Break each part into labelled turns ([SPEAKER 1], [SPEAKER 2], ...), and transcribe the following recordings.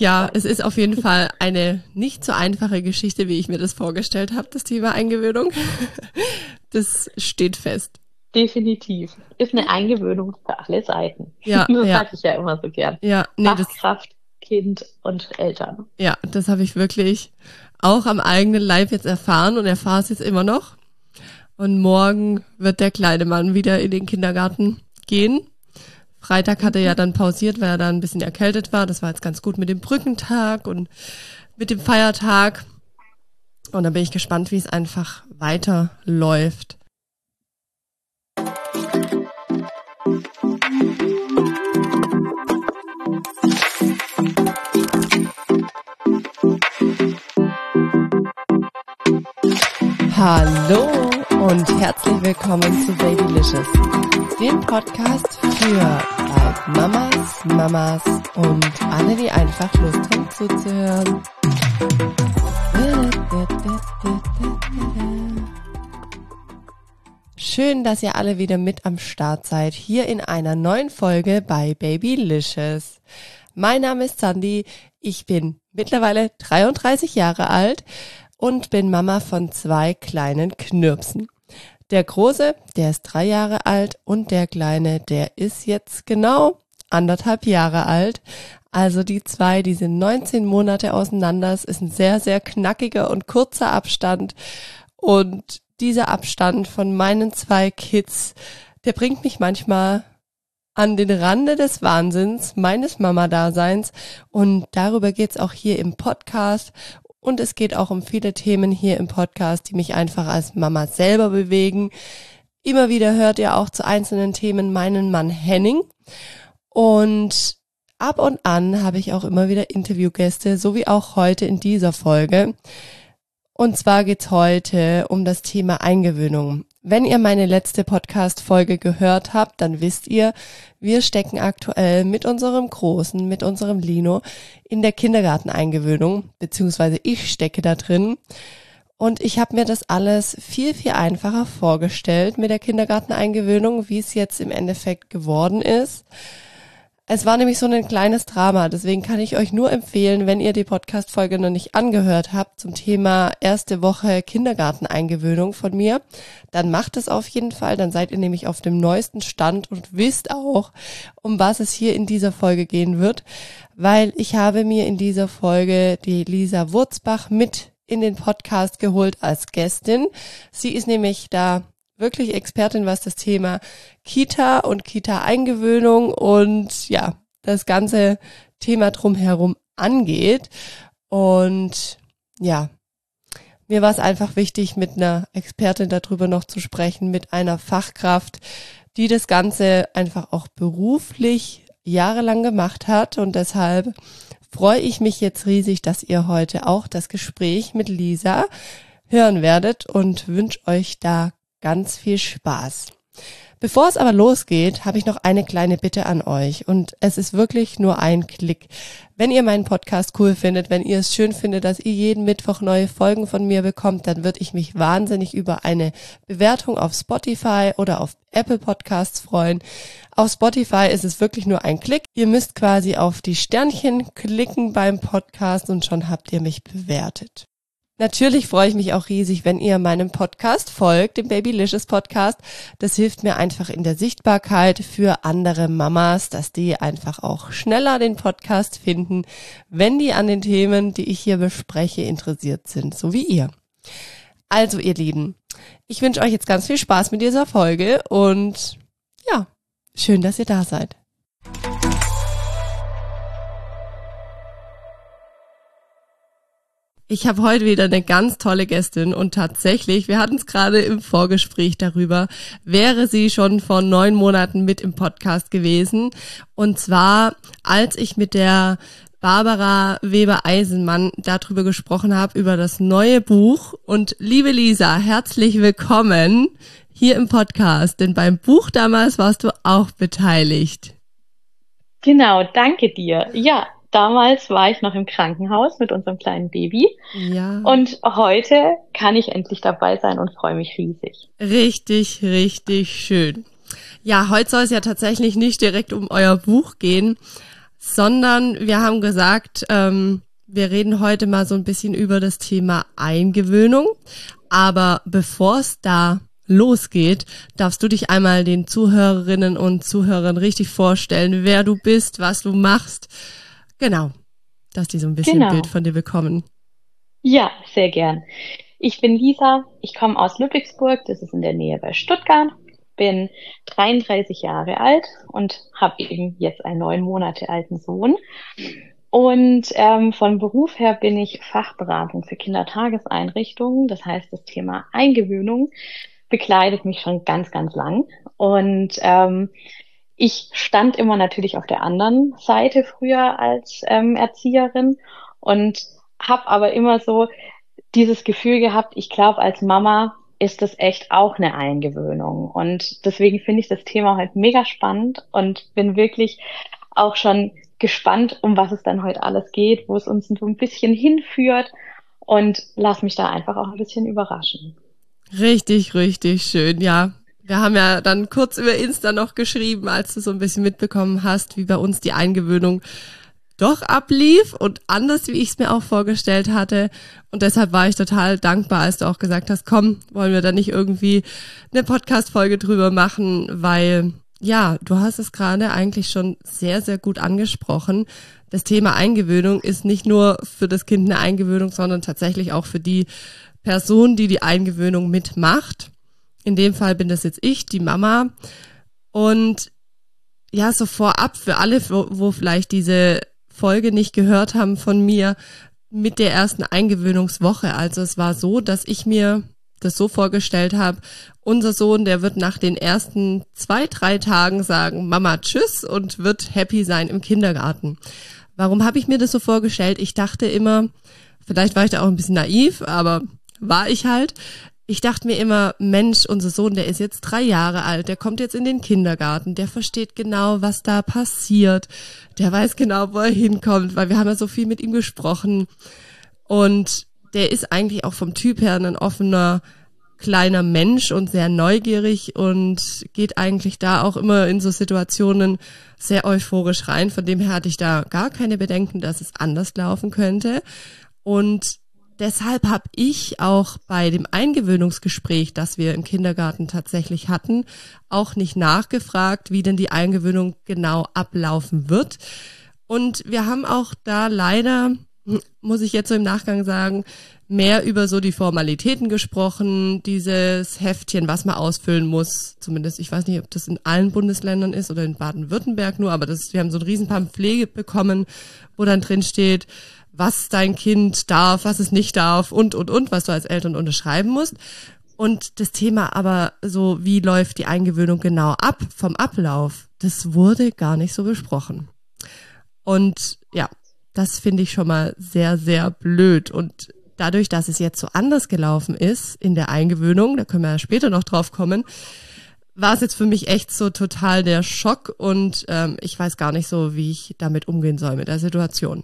[SPEAKER 1] Ja, es ist auf jeden Fall eine nicht so einfache Geschichte, wie ich mir das vorgestellt habe, das Thema Eingewöhnung. Das steht fest.
[SPEAKER 2] Definitiv. Ist eine Eingewöhnung für alle Seiten.
[SPEAKER 1] Ja,
[SPEAKER 2] Das
[SPEAKER 1] ja.
[SPEAKER 2] sage ich ja immer so gern.
[SPEAKER 1] Ja, nee,
[SPEAKER 2] Fachkraft, Kind und Eltern.
[SPEAKER 1] Ja, das habe ich wirklich auch am eigenen Leib jetzt erfahren und erfahre es jetzt immer noch. Und morgen wird der kleine Mann wieder in den Kindergarten gehen. Freitag hat er ja dann pausiert, weil er dann ein bisschen erkältet war. Das war jetzt ganz gut mit dem Brückentag und mit dem Feiertag. Und da bin ich gespannt, wie es einfach weiterläuft. Hallo und herzlich willkommen zu Babylicious, dem Podcast für bald Mamas und alle, die einfach Lust haben zuzuhören. Schön, dass ihr alle wieder mit am Start seid, hier in einer neuen Folge bei Babylicious. Mein Name ist Sandy, ich bin mittlerweile 33 Jahre alt und bin Mama von 2 kleinen Knirpsen. Der Große, der ist 3 Jahre alt und der Kleine, der ist jetzt genau 1,5 Jahre alt. Also die 2, die sind 19 Monate auseinander. Es ist ein sehr, sehr knackiger und kurzer Abstand. Und dieser Abstand von meinen 2 Kids, der bringt mich manchmal an den Rande des Wahnsinns meines Mama-Daseins. Und darüber geht's auch hier im Podcast. Und es geht auch um viele Themen hier im Podcast, die mich einfach als Mama selber bewegen. Immer wieder hört ihr auch zu einzelnen Themen meinen Mann Henning. Und ab und an habe ich auch immer wieder Interviewgäste, so wie auch heute in dieser Folge. Und zwar geht's heute um das Thema Eingewöhnung. Wenn ihr meine letzte Podcast-Folge gehört habt, dann wisst ihr, wir stecken aktuell mit unserem Großen, mit unserem Lino in der Kindergarteneingewöhnung, beziehungsweise ich stecke da drin. Und ich habe mir das alles viel, viel einfacher vorgestellt mit der Kindergarteneingewöhnung, wie es jetzt im Endeffekt geworden ist. Es war nämlich so ein kleines Drama, deswegen kann ich euch nur empfehlen, wenn ihr die Podcast-Folge noch nicht angehört habt zum Thema erste Woche Kindergarteneingewöhnung von mir, dann macht es auf jeden Fall, dann seid ihr nämlich auf dem neuesten Stand und wisst auch, um was es hier in dieser Folge gehen wird, weil ich habe mir in dieser Folge die Lisa Wurzbach mit in den Podcast geholt als Gästin. Sie ist nämlich da wirklich Expertin, was das Thema Kita und Kita-Eingewöhnung und ja, das ganze Thema drumherum angeht. Und ja, mir war es einfach wichtig, mit einer Expertin darüber noch zu sprechen, mit einer Fachkraft, die das Ganze einfach auch beruflich jahrelang gemacht hat. Und deshalb freue ich mich jetzt riesig, dass ihr heute auch das Gespräch mit Lisa hören werdet und wünsche euch da ganz viel Spaß. Bevor es aber losgeht, habe ich noch eine kleine Bitte an euch und es ist wirklich nur ein Klick. Wenn ihr meinen Podcast cool findet, wenn ihr es schön findet, dass ihr jeden Mittwoch neue Folgen von mir bekommt, dann würde ich mich wahnsinnig über eine Bewertung auf Spotify oder auf Apple Podcasts freuen. Auf Spotify ist es wirklich nur ein Klick. Ihr müsst quasi auf die Sternchen klicken beim Podcast und schon habt ihr mich bewertet. Natürlich freue ich mich auch riesig, wenn ihr meinem Podcast folgt, dem Babylicious Podcast. Das hilft mir einfach in der Sichtbarkeit für andere Mamas, dass die einfach auch schneller den Podcast finden, wenn die an den Themen, die ich hier bespreche, interessiert sind, so wie ihr. Also ihr Lieben, ich wünsche euch jetzt ganz viel Spaß mit dieser Folge und ja, schön, dass ihr da seid. Ich habe heute wieder eine ganz tolle Gästin und tatsächlich, wir hatten es gerade im Vorgespräch darüber, wäre sie schon vor 9 Monaten mit im Podcast gewesen. Und zwar, als ich mit der Barbara Weber-Eisenmann darüber gesprochen habe, über das neue Buch. Und liebe Lisa, herzlich willkommen hier im Podcast, denn beim Buch damals warst du auch beteiligt.
[SPEAKER 2] Genau, danke dir. Ja. Damals war ich noch im Krankenhaus mit unserem kleinen Baby.
[SPEAKER 1] Ja.
[SPEAKER 2] Und heute kann ich endlich dabei sein und freue mich riesig.
[SPEAKER 1] Richtig, richtig schön. Ja, heute soll es ja tatsächlich nicht direkt um euer Buch gehen, sondern wir haben gesagt, wir reden heute mal so ein bisschen über das Thema Eingewöhnung. Aber bevor es da losgeht, darfst du dich einmal den Zuhörerinnen und Zuhörern richtig vorstellen, wer du bist, was du machst. Genau, dass die so ein bisschen ein Bild von dir bekommen.
[SPEAKER 2] Ja, sehr gern. Ich bin Lisa, ich komme aus Ludwigsburg, das ist in der Nähe bei Stuttgart, bin 33 Jahre alt und habe eben jetzt einen 9 Monate alten Sohn. Und von Beruf her bin ich Fachberatung für Kindertageseinrichtungen. Das heißt, das Thema Eingewöhnung begleitet mich schon ganz, ganz lang. Und ich stand immer natürlich auf der anderen Seite früher als Erzieherin und habe aber immer so dieses Gefühl gehabt, ich glaube, als Mama ist das echt auch eine Eingewöhnung. Und deswegen finde ich das Thema heute mega spannend und bin wirklich auch schon gespannt, um was es dann heute alles geht, wo es uns so ein bisschen hinführt und lass mich da einfach auch ein bisschen überraschen.
[SPEAKER 1] Richtig, richtig schön, ja. Wir haben ja dann kurz über Insta noch geschrieben, als du so ein bisschen mitbekommen hast, wie bei uns die Eingewöhnung doch ablief und anders, wie ich es mir auch vorgestellt hatte. Und deshalb war ich total dankbar, als du auch gesagt hast, komm, wollen wir da nicht irgendwie eine Podcast-Folge drüber machen, weil, ja, du hast es gerade eigentlich schon sehr, sehr gut angesprochen. Das Thema Eingewöhnung ist nicht nur für das Kind eine Eingewöhnung, sondern tatsächlich auch für die Person, die die Eingewöhnung mitmacht. In dem Fall bin das jetzt ich, die Mama. Und ja, so vorab für alle, wo vielleicht diese Folge nicht gehört haben von mir, mit der ersten Eingewöhnungswoche. Also es war so, dass ich mir das so vorgestellt habe, unser Sohn, der wird nach den ersten 2-3 Tagen sagen, Mama, tschüss, und wird happy sein im Kindergarten. Warum habe ich mir das so vorgestellt? Ich dachte immer, vielleicht war ich da auch ein bisschen naiv, aber war ich halt. Ich dachte mir immer, Mensch, unser Sohn, der ist jetzt 3 Jahre alt, der kommt jetzt in den Kindergarten, der versteht genau, was da passiert, der weiß genau, wo er hinkommt, weil wir haben ja so viel mit ihm gesprochen und der ist eigentlich auch vom Typ her ein offener, kleiner Mensch und sehr neugierig und geht eigentlich da auch immer in so Situationen sehr euphorisch rein, von dem her hatte ich da gar keine Bedenken, dass es anders laufen könnte und deshalb habe ich auch bei dem Eingewöhnungsgespräch, das wir im Kindergarten tatsächlich hatten, auch nicht nachgefragt, wie denn die Eingewöhnung genau ablaufen wird. Und wir haben auch da leider, muss ich jetzt so im Nachgang sagen, mehr über so die Formalitäten gesprochen, dieses Heftchen, was man ausfüllen muss. Zumindest, ich weiß nicht, ob das in allen Bundesländern ist oder in Baden-Württemberg nur, aber wir haben so ein riesen Pamphlet bekommen, wo dann drin steht, was dein Kind darf, was es nicht darf und, was du als Eltern unterschreiben musst. Und das Thema aber so, wie läuft die Eingewöhnung genau ab vom Ablauf, das wurde gar nicht so besprochen. Und ja, das finde ich schon mal sehr, sehr blöd. Und dadurch, dass es jetzt so anders gelaufen ist in der Eingewöhnung, da können wir ja später noch drauf kommen, war es jetzt für mich echt so total der Schock und ich weiß gar nicht so, wie ich damit umgehen soll mit der Situation.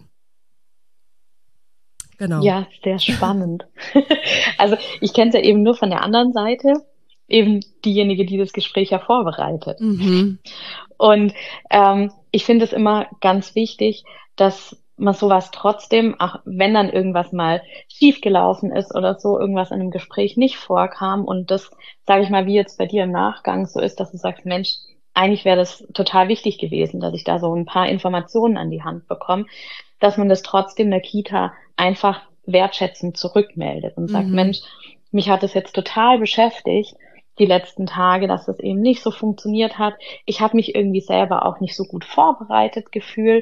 [SPEAKER 1] Genau.
[SPEAKER 2] Ja, sehr spannend. Also ich kenne es ja eben nur von der anderen Seite, eben diejenige, die das Gespräch ja vorbereitet.
[SPEAKER 1] Mhm.
[SPEAKER 2] Und ich finde es immer ganz wichtig, dass man sowas trotzdem, auch wenn dann irgendwas mal schiefgelaufen ist oder so, irgendwas in einem Gespräch nicht vorkam und das, sage ich mal, wie jetzt bei dir im Nachgang so ist, dass du sagst, Mensch, eigentlich wäre das total wichtig gewesen, dass ich da so ein paar Informationen an die Hand bekomme, dass man das trotzdem der Kita einfach wertschätzend zurückmeldet und sagt, Mensch, mich hat es jetzt total beschäftigt, die letzten Tage, dass das eben nicht so funktioniert hat. Ich habe mich irgendwie selber auch nicht so gut vorbereitet gefühlt.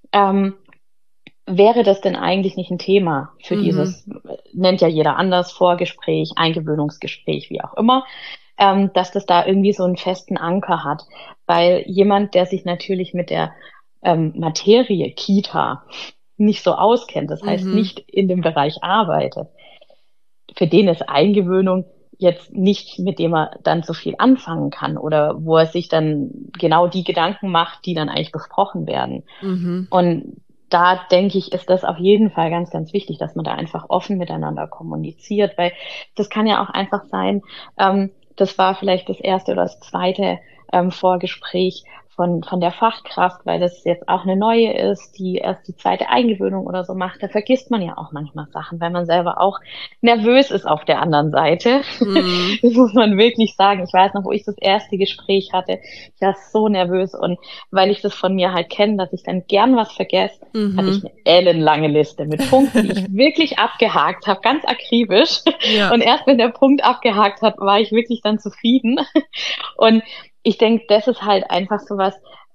[SPEAKER 2] Wäre das denn eigentlich nicht ein Thema für dieses, nennt ja jeder anders, Vorgespräch, Eingewöhnungsgespräch, wie auch immer, dass das da irgendwie so einen festen Anker hat? Weil jemand, der sich natürlich mit der Materie Kita nicht so auskennt, das heißt nicht in dem Bereich arbeitet, für den ist Eingewöhnung jetzt nicht, mit dem er dann so viel anfangen kann oder wo er sich dann genau die Gedanken macht, die dann eigentlich besprochen werden. Und da denke ich, ist das auf jeden Fall ganz, ganz wichtig, dass man da einfach offen miteinander kommuniziert, weil das kann ja auch einfach sein, das war vielleicht das erste oder das zweite Vorgespräch von der Fachkraft, weil das jetzt auch eine neue ist, die erst die zweite Eingewöhnung oder so macht, da vergisst man ja auch manchmal Sachen, weil man selber auch nervös ist auf der anderen Seite.
[SPEAKER 1] Mhm.
[SPEAKER 2] Das muss man wirklich sagen. Ich weiß noch, wo ich das erste Gespräch hatte, ich war so nervös und weil ich das von mir halt kenne, dass ich dann gern was vergesse, hatte ich
[SPEAKER 1] Mhm.
[SPEAKER 2] eine ellenlange Liste mit Punkten, die ich wirklich abgehakt habe, ganz akribisch.
[SPEAKER 1] Ja.
[SPEAKER 2] Und erst wenn der Punkt abgehakt hat, war ich wirklich dann zufrieden. Und ich denke, das ist halt einfach sowas,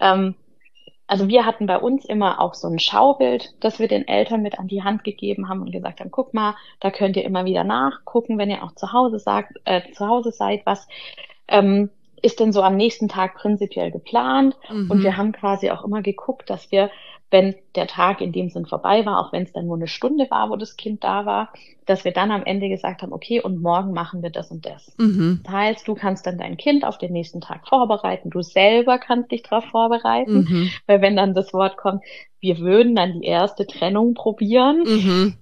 [SPEAKER 2] also wir hatten bei uns immer auch so ein Schaubild, das wir den Eltern mit an die Hand gegeben haben und gesagt haben, guck mal, da könnt ihr immer wieder nachgucken, wenn ihr auch zu Hause seid, was ist denn so am nächsten Tag prinzipiell geplant? Und wir
[SPEAKER 1] Mhm.
[SPEAKER 2] haben quasi auch immer geguckt, dass wir, wenn der Tag in dem Sinn vorbei war, auch wenn es dann nur eine Stunde war, wo das Kind da war, dass wir dann am Ende gesagt haben, okay, und morgen machen wir das und das.
[SPEAKER 1] Mhm.
[SPEAKER 2] Das heißt, du kannst dann dein Kind auf den nächsten Tag vorbereiten, du selber kannst dich darauf vorbereiten,
[SPEAKER 1] Mhm.
[SPEAKER 2] weil wenn dann das Wort kommt, wir würden dann die erste Trennung probieren,
[SPEAKER 1] Mhm.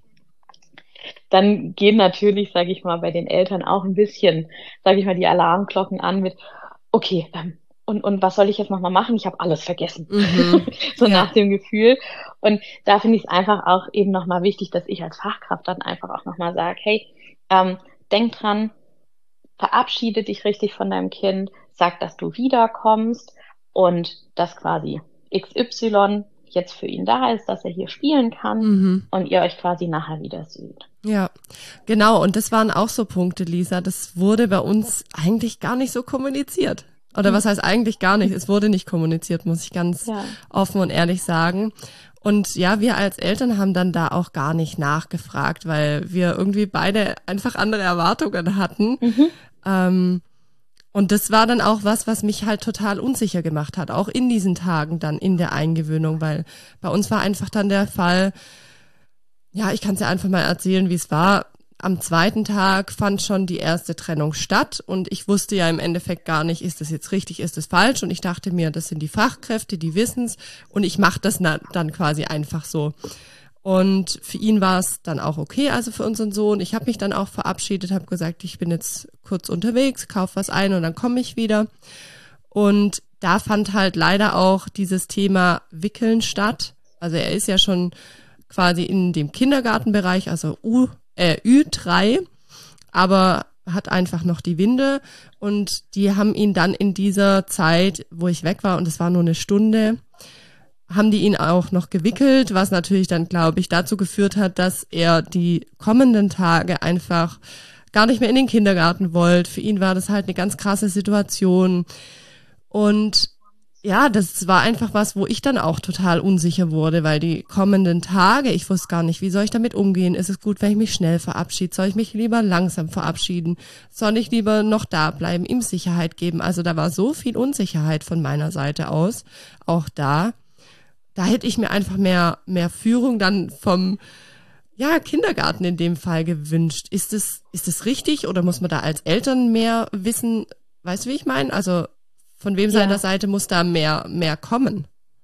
[SPEAKER 2] dann gehen natürlich, sage ich mal, bei den Eltern auch ein bisschen, sage ich mal, die Alarmglocken an mit, okay, und was soll ich jetzt nochmal machen? Ich habe alles vergessen.
[SPEAKER 1] Mhm.
[SPEAKER 2] So
[SPEAKER 1] Ja.
[SPEAKER 2] nach dem Gefühl. Und da finde ich es einfach auch eben nochmal wichtig, dass ich als Fachkraft dann einfach auch nochmal sage, hey, denk dran, verabschiede dich richtig von deinem Kind, sag, dass du wiederkommst und dass quasi XY jetzt für ihn da ist, dass er hier spielen kann
[SPEAKER 1] Mhm.
[SPEAKER 2] und ihr euch quasi nachher wieder seht.
[SPEAKER 1] Ja, genau. Und das waren auch so Punkte, Lisa. Das wurde bei uns eigentlich gar nicht so kommuniziert. Oder was heißt eigentlich gar nicht? Es wurde nicht kommuniziert, muss ich ganz
[SPEAKER 2] Ja.
[SPEAKER 1] offen und ehrlich sagen. Und ja, wir als Eltern haben dann da auch gar nicht nachgefragt, weil wir irgendwie beide einfach andere Erwartungen hatten.
[SPEAKER 2] Mhm.
[SPEAKER 1] Ähm, und das war dann auch was mich halt total unsicher gemacht hat, auch in diesen Tagen dann in der Eingewöhnung, weil bei uns war einfach dann der Fall, ja, ich kann es ja einfach mal erzählen, wie es war. Am zweiten Tag fand schon die erste Trennung statt und ich wusste ja im Endeffekt gar nicht, ist das jetzt richtig, ist das falsch, und ich dachte mir, das sind die Fachkräfte, die wissen's, und ich mache das dann quasi einfach so. Und für ihn war es dann auch okay, also für unseren Sohn. Ich habe mich dann auch verabschiedet, habe gesagt, ich bin jetzt kurz unterwegs, kauf was ein und dann komme ich wieder. Und da fand halt leider auch dieses Thema Wickeln statt. Also er ist ja schon quasi in dem Kindergartenbereich, also Ü3, aber hat einfach noch die Winde, und die haben ihn dann in dieser Zeit, wo ich weg war, und es war nur eine Stunde, haben die ihn auch noch gewickelt, was natürlich dann, glaube ich, dazu geführt hat, dass er die kommenden Tage einfach gar nicht mehr in den Kindergarten wollte. Für ihn war das halt eine ganz krasse Situation. Und ja, das war einfach was, wo ich dann auch total unsicher wurde, weil die kommenden Tage, ich wusste gar nicht, wie soll ich damit umgehen? Ist es gut, wenn ich mich schnell verabschiede? Soll ich mich lieber langsam verabschieden? Soll ich lieber noch da bleiben, ihm Sicherheit geben? Also da war so viel Unsicherheit von meiner Seite aus, auch da hätte ich mir einfach mehr Führung dann vom, ja, Kindergarten in dem Fall gewünscht. Ist es richtig, oder muss man da als Eltern mehr wissen? Weißt du, wie ich meine? Also von wem seiner
[SPEAKER 2] Ja,
[SPEAKER 1] Seite muss da mehr kommen?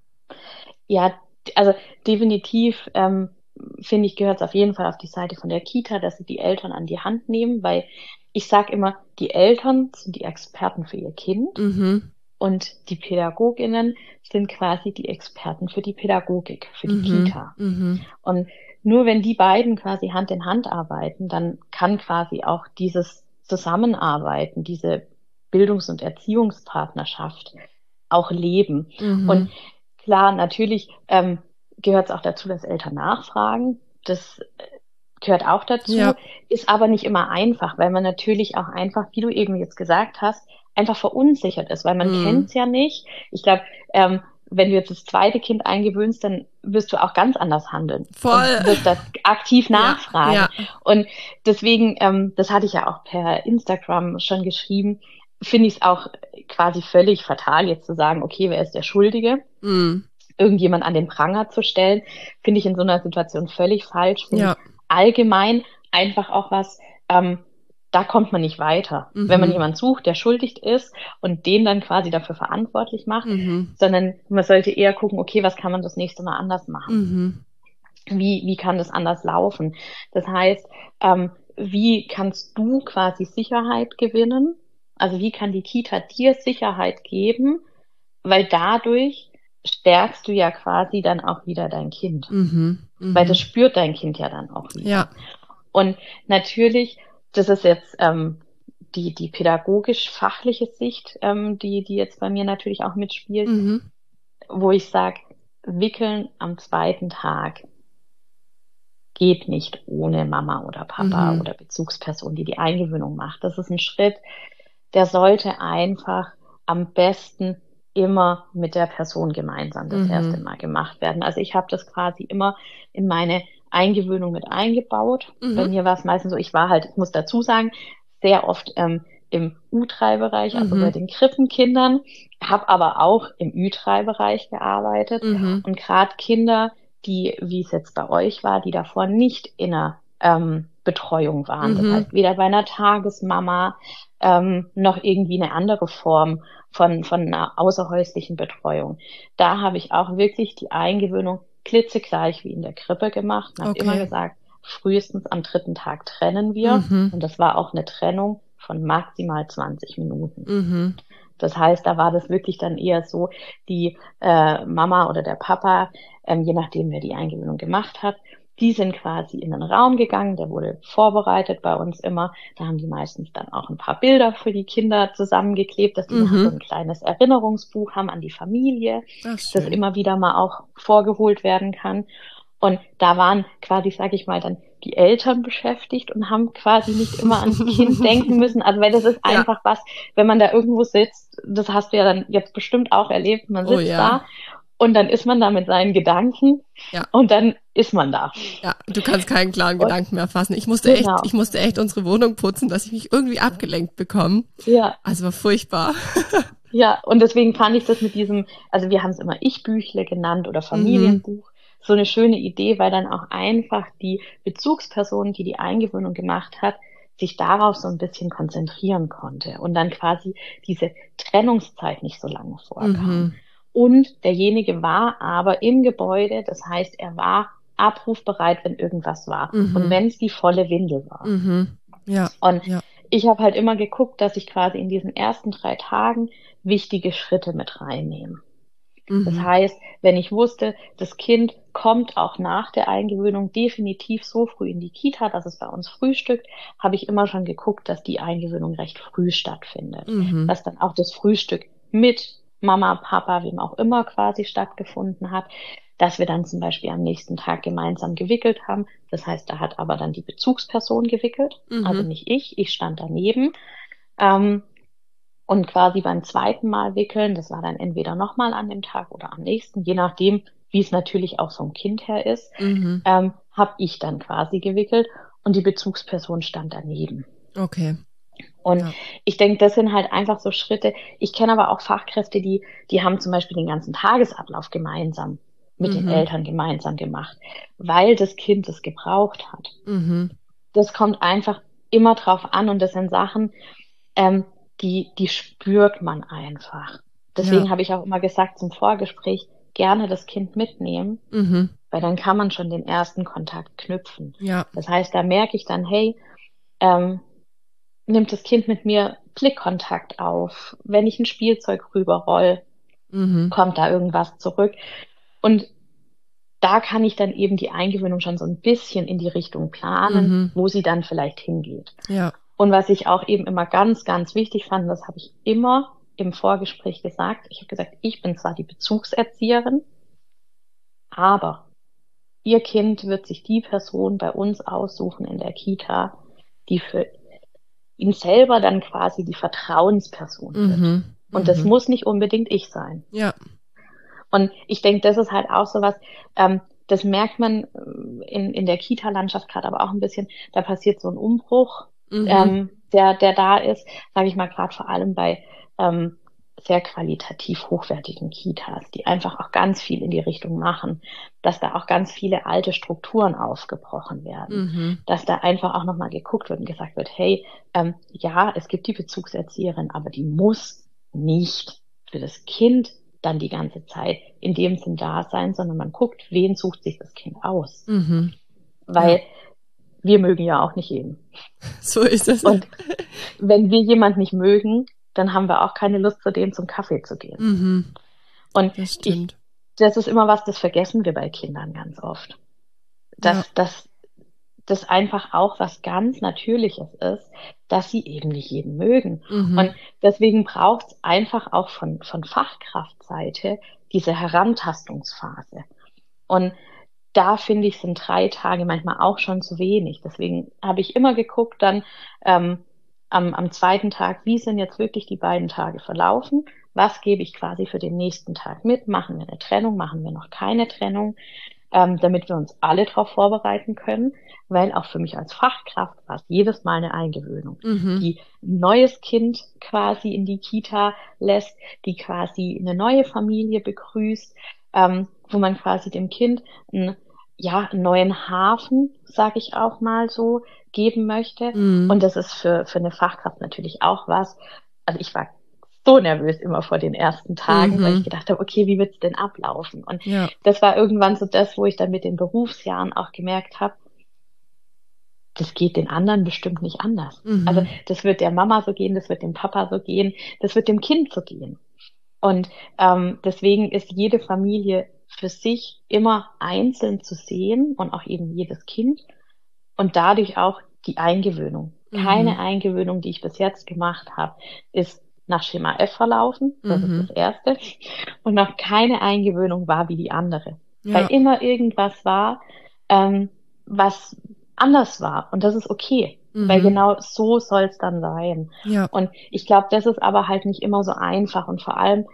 [SPEAKER 2] ja, also definitiv finde ich, gehört es auf jeden Fall auf die Seite von der Kita, dass sie die Eltern an die Hand nehmen, weil ich sage immer, die Eltern sind die Experten für ihr Kind
[SPEAKER 1] Mhm,
[SPEAKER 2] und die PädagogInnen sind quasi die Experten für die Pädagogik, für die
[SPEAKER 1] mhm,
[SPEAKER 2] Kita.
[SPEAKER 1] mhm,
[SPEAKER 2] Und nur wenn die beiden quasi Hand in Hand arbeiten, dann kann quasi auch dieses Zusammenarbeiten, diese Bildungs- und Erziehungspartnerschaft auch leben. Und
[SPEAKER 1] mhm.
[SPEAKER 2] klar, natürlich gehört es auch dazu, dass Eltern nachfragen. Das gehört auch dazu,
[SPEAKER 1] Ja,
[SPEAKER 2] ist aber nicht immer einfach, weil man natürlich auch einfach, wie du eben jetzt gesagt hast, einfach verunsichert ist, weil man kennt
[SPEAKER 1] mhm.
[SPEAKER 2] es ja nicht. Ich glaube, wenn du jetzt das zweite Kind eingewöhnst, dann wirst du auch ganz anders handeln und
[SPEAKER 1] Voll.
[SPEAKER 2] wirst da aktiv
[SPEAKER 1] Ja,
[SPEAKER 2] nachfragen.
[SPEAKER 1] ja.
[SPEAKER 2] Und deswegen, das hatte ich ja auch per Instagram schon geschrieben, finde ich es auch quasi völlig fatal, jetzt zu sagen, okay, wer ist der Schuldige?
[SPEAKER 1] Mhm.
[SPEAKER 2] Irgendjemand an den Pranger zu stellen, finde ich in so einer Situation völlig falsch, finde ich
[SPEAKER 1] Ja.
[SPEAKER 2] allgemein einfach auch was, da kommt man nicht weiter. Wenn man
[SPEAKER 1] Mhm.
[SPEAKER 2] jemanden sucht, der schuldig ist und den dann quasi dafür verantwortlich macht,
[SPEAKER 1] Mhm.
[SPEAKER 2] sondern man sollte eher gucken, okay, was kann man das nächste Mal anders machen?
[SPEAKER 1] Mhm.
[SPEAKER 2] Wie kann das anders laufen? Das heißt, wie kannst du quasi Sicherheit gewinnen? Also wie kann die Kita dir Sicherheit geben, weil dadurch stärkst du ja quasi dann auch wieder dein Kind. Weil das spürt dein Kind ja dann auch wieder.
[SPEAKER 1] Ja.
[SPEAKER 2] Und natürlich, das ist jetzt die pädagogisch-fachliche Sicht, die jetzt bei mir natürlich auch mitspielt, wo ich sage, Wickeln am zweiten Tag geht nicht ohne Mama oder Papa oder Bezugsperson, die die Eingewöhnung macht. Das ist ein Schritt, der sollte einfach am besten immer mit der Person gemeinsam das erste Mal gemacht werden. Also ich habe das quasi immer in meine Eingewöhnung mit eingebaut. Bei mir war es meistens so, ich muss dazu sagen, sehr oft im U3-Bereich, also bei den Krippenkindern, habe aber auch im Ü3-Bereich gearbeitet. Und gerade Kinder, die, wie es jetzt bei euch war, die davor nicht in einer Betreuung waren. Das heißt, weder bei einer Tagesmama noch irgendwie eine andere Form von einer außerhäuslichen Betreuung. Da habe ich auch wirklich die Eingewöhnung klitzegleich wie in der Krippe gemacht und habe immer gesagt, frühestens am 3. Tag trennen wir. Und das war auch eine Trennung von maximal 20 Minuten. Das heißt, da war das wirklich dann eher so, die Mama oder der Papa, je nachdem, wer die Eingewöhnung gemacht hat, die sind quasi in den Raum gegangen, der wurde vorbereitet bei uns immer. Da haben die meistens dann auch ein paar Bilder für die Kinder zusammengeklebt, dass die noch so ein kleines Erinnerungsbuch haben an die Familie, das immer wieder mal auch vorgeholt werden kann. Und da waren quasi, sage ich mal, dann die Eltern beschäftigt und haben quasi nicht immer ans Kind denken müssen. Also weil das ist einfach was, wenn man da irgendwo sitzt, das hast du ja dann jetzt bestimmt auch erlebt, man sitzt da und dann ist man da mit seinen Gedanken und dann ist man da.
[SPEAKER 1] Ja, du kannst keinen klaren Gedanken mehr fassen. Ich musste echt unsere Wohnung putzen, dass ich mich irgendwie abgelenkt bekomme. Ja. Also war furchtbar.
[SPEAKER 2] Ja, und deswegen fand ich das mit diesem, also wir haben es immer Ich-Büchle genannt oder Familienbuch, so eine schöne Idee, weil dann auch einfach die Bezugsperson, die die Eingewöhnung gemacht hat, sich darauf so ein bisschen konzentrieren konnte und dann quasi diese Trennungszeit nicht so lange vorkam. Und derjenige war aber im Gebäude, das heißt, er war abrufbereit, wenn irgendwas war. Und wenn es die volle Windel war.
[SPEAKER 1] Ja.
[SPEAKER 2] Und ich habe halt immer geguckt, dass ich quasi in diesen ersten 3 Tagen wichtige Schritte mit reinnehme. Das heißt, wenn ich wusste, das Kind kommt auch nach der Eingewöhnung definitiv so früh in die Kita, dass es bei uns frühstückt, habe ich immer schon geguckt, dass die Eingewöhnung recht früh stattfindet. Dass dann auch das Frühstück mit Mama, Papa, wem auch immer quasi stattgefunden hat, dass wir dann zum Beispiel am nächsten Tag gemeinsam gewickelt haben. Das heißt, da hat aber dann die Bezugsperson gewickelt, also nicht ich stand daneben. Und quasi beim zweiten Mal wickeln, das war dann entweder nochmal an dem Tag oder am nächsten, je nachdem, wie es natürlich auch vom Kind her ist, habe ich dann quasi gewickelt und die Bezugsperson stand daneben.
[SPEAKER 1] Okay.
[SPEAKER 2] Und ich denke, das sind halt einfach so Schritte. Ich kenne aber auch Fachkräfte, die haben zum Beispiel den ganzen Tagesablauf gemeinsam mit den Eltern gemeinsam gemacht, weil das Kind es gebraucht hat. Das kommt einfach immer drauf an und das sind Sachen, die spürt man einfach. Deswegen habe ich auch immer gesagt zum Vorgespräch, gerne das Kind mitnehmen, weil dann kann man schon den ersten Kontakt knüpfen.
[SPEAKER 1] Ja.
[SPEAKER 2] Das heißt, da merke ich dann, hey, nimmt das Kind mit mir Blickkontakt auf. Wenn ich ein Spielzeug rüberroll, kommt da irgendwas zurück. Und da kann ich dann eben die Eingewöhnung schon so ein bisschen in die Richtung planen, wo sie dann vielleicht hingeht.
[SPEAKER 1] Ja.
[SPEAKER 2] Und was ich auch eben immer ganz, ganz wichtig fand, das habe ich immer im Vorgespräch gesagt. Ich habe gesagt, ich bin zwar die Bezugserzieherin, aber Ihr Kind wird sich die Person bei uns aussuchen in der Kita, die für ihn selber dann quasi die Vertrauensperson wird. Und das muss nicht unbedingt ich sein.
[SPEAKER 1] Ja.
[SPEAKER 2] Und ich denke, das ist halt auch sowas, das merkt man in der Kita-Landschaft gerade aber auch ein bisschen, da passiert so ein Umbruch, der da ist, sage ich mal, gerade vor allem bei sehr qualitativ hochwertigen Kitas, die einfach auch ganz viel in die Richtung machen, dass da auch ganz viele alte Strukturen aufgebrochen werden, dass da einfach auch nochmal geguckt wird und gesagt wird, hey, ja, es gibt die Bezugserzieherin, aber die muss nicht für das Kind dann die ganze Zeit in dem Sinn da sein, sondern man guckt, wen sucht sich das Kind aus. Weil wir mögen ja auch nicht jeden.
[SPEAKER 1] So ist es.
[SPEAKER 2] Und wenn wir jemand nicht mögen, dann haben wir auch keine Lust, zu dem zum Kaffee zu gehen. Und
[SPEAKER 1] das stimmt.
[SPEAKER 2] das ist immer was, das vergessen wir bei Kindern ganz oft.
[SPEAKER 1] Ja.
[SPEAKER 2] Dass das einfach auch was ganz Natürliches ist, dass sie eben nicht jeden mögen. Und deswegen braucht es einfach auch von Fachkraftseite diese Herantastungsphase. Und da finde ich, sind 3 Tage manchmal auch schon zu wenig. Deswegen habe ich immer geguckt dann am zweiten Tag, wie sind jetzt wirklich die beiden Tage verlaufen? Was gebe ich quasi für den nächsten Tag mit? Machen wir eine Trennung? Machen wir noch keine Trennung? Damit wir uns alle darauf vorbereiten können, weil auch für mich als Fachkraft war es jedes Mal eine Eingewöhnung, die ein neues Kind quasi in die Kita lässt, die quasi eine neue Familie begrüßt, wo man quasi dem Kind einen neuen Hafen, sage ich auch mal so, geben möchte. Und das ist für eine Fachkraft natürlich auch was. Also ich war so nervös immer vor den ersten Tagen, weil ich gedacht habe, okay, wie wird's denn ablaufen? Und
[SPEAKER 1] Ja.
[SPEAKER 2] das war irgendwann so das, wo ich dann mit den Berufsjahren auch gemerkt habe, das geht den anderen bestimmt nicht anders. Also das wird der Mama so gehen, das wird dem Papa so gehen, das wird dem Kind so gehen. Und deswegen ist jede Familie für sich immer einzeln zu sehen und auch eben jedes Kind und dadurch auch die Eingewöhnung. Keine Eingewöhnung, die ich bis jetzt gemacht habe, ist nach Schema F verlaufen. Das ist das Erste. Und noch keine Eingewöhnung war wie die andere.
[SPEAKER 1] Ja.
[SPEAKER 2] Weil immer irgendwas war, was anders war. Und das ist okay. Weil genau so soll es dann sein.
[SPEAKER 1] Ja.
[SPEAKER 2] Und ich glaube, das ist aber halt nicht immer so einfach. Und vor allem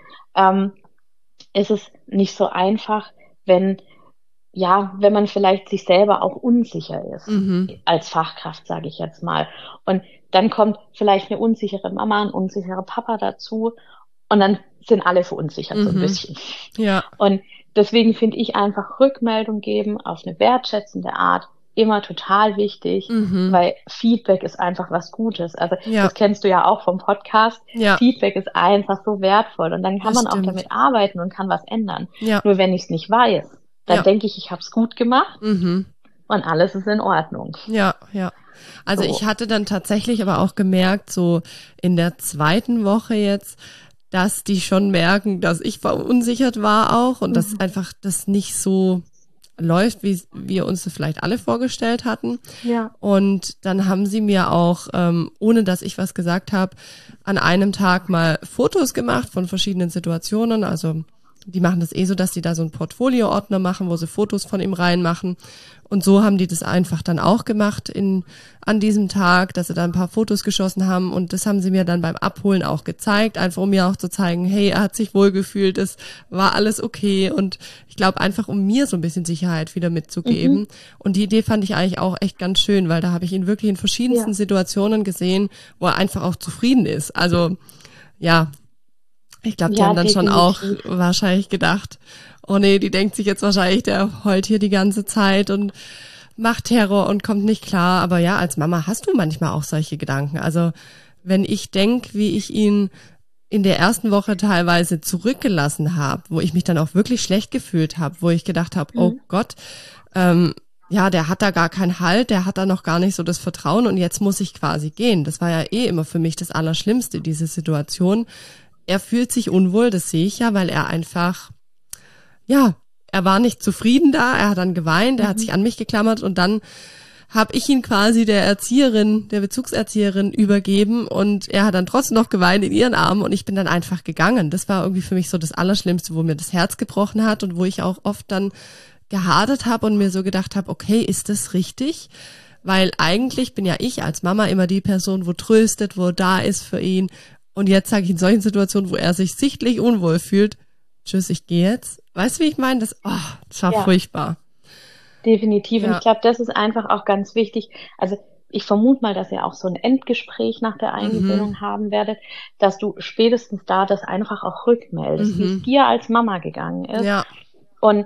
[SPEAKER 2] ist es nicht so einfach, wenn man vielleicht sich selber auch unsicher ist, als Fachkraft, sage ich jetzt mal. Und dann kommt vielleicht eine unsichere Mama, ein unsicherer Papa dazu und dann sind alle verunsichert so ein bisschen.
[SPEAKER 1] Ja.
[SPEAKER 2] Und deswegen finde ich einfach Rückmeldung geben auf eine wertschätzende Art immer total wichtig, weil Feedback ist einfach was Gutes. Also das kennst du ja auch vom Podcast.
[SPEAKER 1] Ja.
[SPEAKER 2] Feedback ist einfach so wertvoll und dann kann
[SPEAKER 1] Das
[SPEAKER 2] man auch
[SPEAKER 1] stimmt.
[SPEAKER 2] damit arbeiten und kann was ändern.
[SPEAKER 1] Ja.
[SPEAKER 2] Nur wenn ich es nicht weiß, dann denke ich habe es gut gemacht
[SPEAKER 1] Mhm.
[SPEAKER 2] und alles ist in Ordnung.
[SPEAKER 1] Ja, ja. Also
[SPEAKER 2] So.
[SPEAKER 1] ich hatte dann tatsächlich aber auch gemerkt, so in der zweiten Woche jetzt, dass die schon merken, dass ich verunsichert war auch und dass einfach das nicht so läuft, wie wir uns das vielleicht alle vorgestellt hatten.
[SPEAKER 2] Ja.
[SPEAKER 1] Und dann haben sie mir auch, ohne dass ich was gesagt habe, an einem Tag mal Fotos gemacht von verschiedenen Situationen. Also die machen das so, dass die da so einen Portfolio-Ordner machen, wo sie Fotos von ihm reinmachen. Und so haben die das einfach dann auch gemacht an diesem Tag, dass sie da ein paar Fotos geschossen haben. Und das haben sie mir dann beim Abholen auch gezeigt, einfach um mir auch zu zeigen, hey, er hat sich wohlgefühlt, es war alles okay. Und ich glaube einfach, um mir so ein bisschen Sicherheit wieder mitzugeben. Und die Idee fand ich eigentlich auch echt ganz schön, weil da habe ich ihn wirklich in verschiedensten Situationen gesehen, wo er einfach auch zufrieden ist. Also ja, ich glaube, die haben dann schon auch wahrscheinlich gedacht, oh nee, die denkt sich jetzt wahrscheinlich, der heult hier die ganze Zeit und macht Terror und kommt nicht klar. Aber ja, als Mama hast du manchmal auch solche Gedanken. Also wenn ich denke, wie ich ihn in der ersten Woche teilweise zurückgelassen habe, wo ich mich dann auch wirklich schlecht gefühlt habe, wo ich gedacht habe, oh Gott, der hat da gar keinen Halt, der hat da noch gar nicht so das Vertrauen und jetzt muss ich quasi gehen. Das war ja immer für mich das Allerschlimmste, diese Situation. Er fühlt sich unwohl, das sehe ich ja, weil er einfach, er war nicht zufrieden da, er hat dann geweint, er hat sich an mich geklammert und dann habe ich ihn quasi der Bezugserzieherin übergeben und er hat dann trotzdem noch geweint in ihren Armen und ich bin dann einfach gegangen. Das war irgendwie für mich so das Allerschlimmste, wo mir das Herz gebrochen hat und wo ich auch oft dann gehadert habe und mir so gedacht habe, okay, ist das richtig? Weil eigentlich bin ja ich als Mama immer die Person, wo tröstet, wo da ist für ihn. Und jetzt sage ich in solchen Situationen, wo er sich sichtlich unwohl fühlt, tschüss, ich gehe jetzt. Weißt du, wie ich meine? Das war furchtbar.
[SPEAKER 2] Definitiv. Und ich glaube, das ist einfach auch ganz wichtig. Also ich vermute mal, dass ihr auch so ein Endgespräch nach der Eingewöhnung haben werdet, dass du spätestens da das einfach auch rückmeldest, wie es dir als Mama gegangen ist.
[SPEAKER 1] Ja.
[SPEAKER 2] Und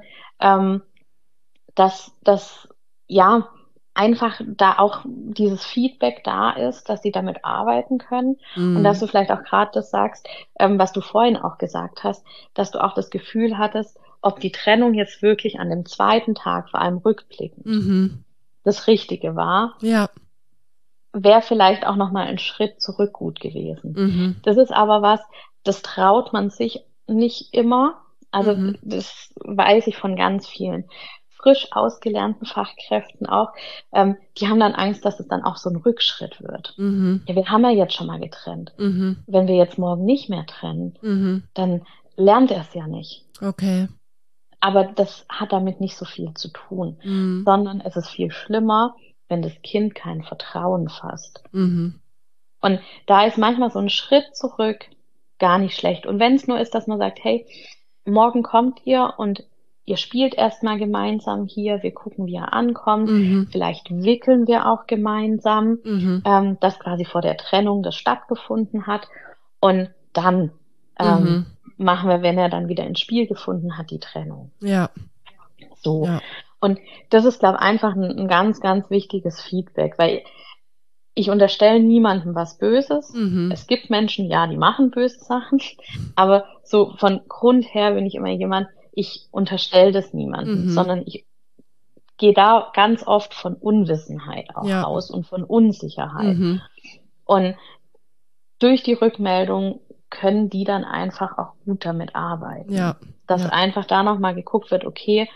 [SPEAKER 2] dass einfach da auch dieses Feedback da ist, dass sie damit arbeiten können und dass du vielleicht auch gerade das sagst, was du vorhin auch gesagt hast, dass du auch das Gefühl hattest, ob die Trennung jetzt wirklich an dem zweiten Tag, vor allem rückblickend, das Richtige war, wäre vielleicht auch nochmal ein Schritt zurück gut gewesen. Das ist aber was, das traut man sich nicht immer, Also das weiß ich von ganz vielen frisch ausgelernten Fachkräften auch. Die haben dann Angst, dass es dann auch so ein Rückschritt wird. Ja, wir haben ja jetzt schon mal getrennt. Wenn wir jetzt morgen nicht mehr trennen, dann lernt er es ja nicht.
[SPEAKER 1] Okay.
[SPEAKER 2] Aber das hat damit nicht so viel zu tun, sondern es ist viel schlimmer, wenn das Kind kein Vertrauen fasst. Und da ist manchmal so ein Schritt zurück gar nicht schlecht. Und wenn es nur ist, dass man sagt, hey, morgen kommt ihr und ihr spielt erstmal gemeinsam hier, wir gucken, wie er ankommt, vielleicht wickeln wir auch gemeinsam, dass quasi vor der Trennung das stattgefunden hat. Und dann machen wir, wenn er dann wieder ins Spiel gefunden hat, die Trennung.
[SPEAKER 1] Ja.
[SPEAKER 2] So.
[SPEAKER 1] Ja.
[SPEAKER 2] Und das ist, glaube ich, einfach ein ganz, ganz wichtiges Feedback, weil ich unterstelle niemandem was Böses. Es gibt Menschen, ja, die machen böse Sachen, aber so von Grund her bin ich immer jemand, ich unterstelle das niemandem, sondern ich gehe da ganz oft von Unwissenheit auch aus und von Unsicherheit. Und durch die Rückmeldung können die dann einfach auch gut damit arbeiten.
[SPEAKER 1] Ja.
[SPEAKER 2] Dass einfach da nochmal geguckt wird, okay,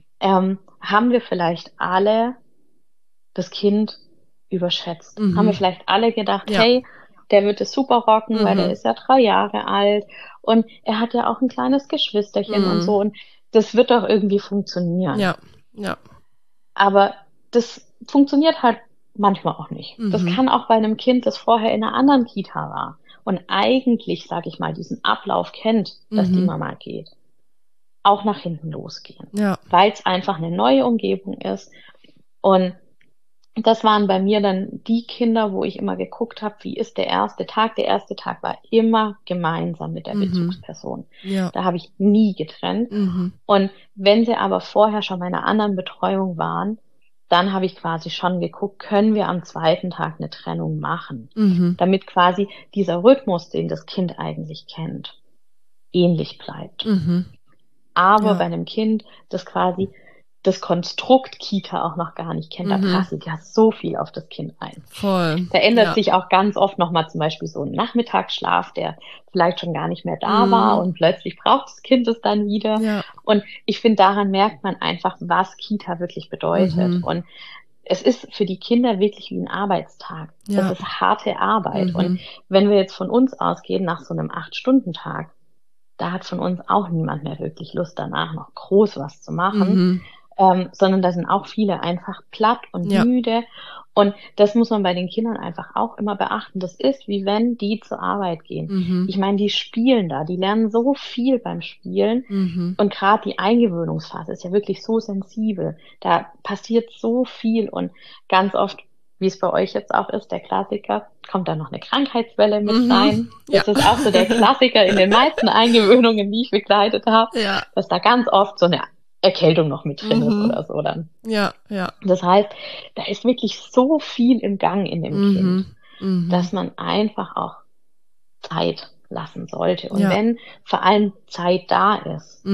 [SPEAKER 2] haben wir vielleicht alle das Kind überschätzt? Haben wir vielleicht alle gedacht, hey, der wird es super rocken, weil der ist ja 3 Jahre alt und er hat ja auch ein kleines Geschwisterchen und so und das wird doch irgendwie funktionieren.
[SPEAKER 1] Ja. Ja.
[SPEAKER 2] Aber das funktioniert halt manchmal auch nicht. Das kann auch bei einem Kind, das vorher in einer anderen Kita war und eigentlich, sage ich mal, diesen Ablauf kennt, dass die Mama geht, auch nach hinten losgehen.
[SPEAKER 1] Ja.
[SPEAKER 2] Weil es einfach eine neue Umgebung ist. Und das waren bei mir dann die Kinder, wo ich immer geguckt habe, wie ist der erste Tag. Der erste Tag war immer gemeinsam mit der Bezugsperson.
[SPEAKER 1] Ja.
[SPEAKER 2] Da habe ich nie getrennt. Und wenn sie aber vorher schon bei einer anderen Betreuung waren, dann habe ich quasi schon geguckt, können wir am zweiten Tag eine Trennung machen, damit quasi dieser Rhythmus, den das Kind eigentlich kennt, ähnlich bleibt. Aber bei einem Kind, das quasi das Konstrukt Kita auch noch gar nicht kennt, da prasselt ja so viel auf das Kind ein.
[SPEAKER 1] Voll.
[SPEAKER 2] Da ändert sich auch ganz oft nochmal zum Beispiel so ein Nachmittagsschlaf, der vielleicht schon gar nicht mehr da war und plötzlich braucht das Kind es dann wieder.
[SPEAKER 1] Ja.
[SPEAKER 2] Und ich finde, daran merkt man einfach, was Kita wirklich bedeutet. Und es ist für die Kinder wirklich wie ein Arbeitstag. Das ist harte Arbeit. Und wenn wir jetzt von uns ausgehen, nach so einem 8-Stunden-Tag, da hat von uns auch niemand mehr wirklich Lust, danach noch groß was zu machen. Sondern da sind auch viele einfach platt und müde. Und das muss man bei den Kindern einfach auch immer beachten. Das ist, wie wenn die zur Arbeit gehen. Ich meine, die spielen da, die lernen so viel beim Spielen. Und gerade die Eingewöhnungsphase ist ja wirklich so sensibel. Da passiert so viel und ganz oft, wie es bei euch jetzt auch ist, der Klassiker, kommt da noch eine Krankheitswelle mit rein. Das ist auch so der Klassiker in den meisten Eingewöhnungen, die ich begleitet habe, dass da ganz oft so eine Erkältung noch mit drin ist oder so dann.
[SPEAKER 1] Ja.
[SPEAKER 2] Das heißt, da ist wirklich so viel im Gang in dem Kind, dass man einfach auch Zeit lassen sollte. Und wenn vor allem Zeit da ist,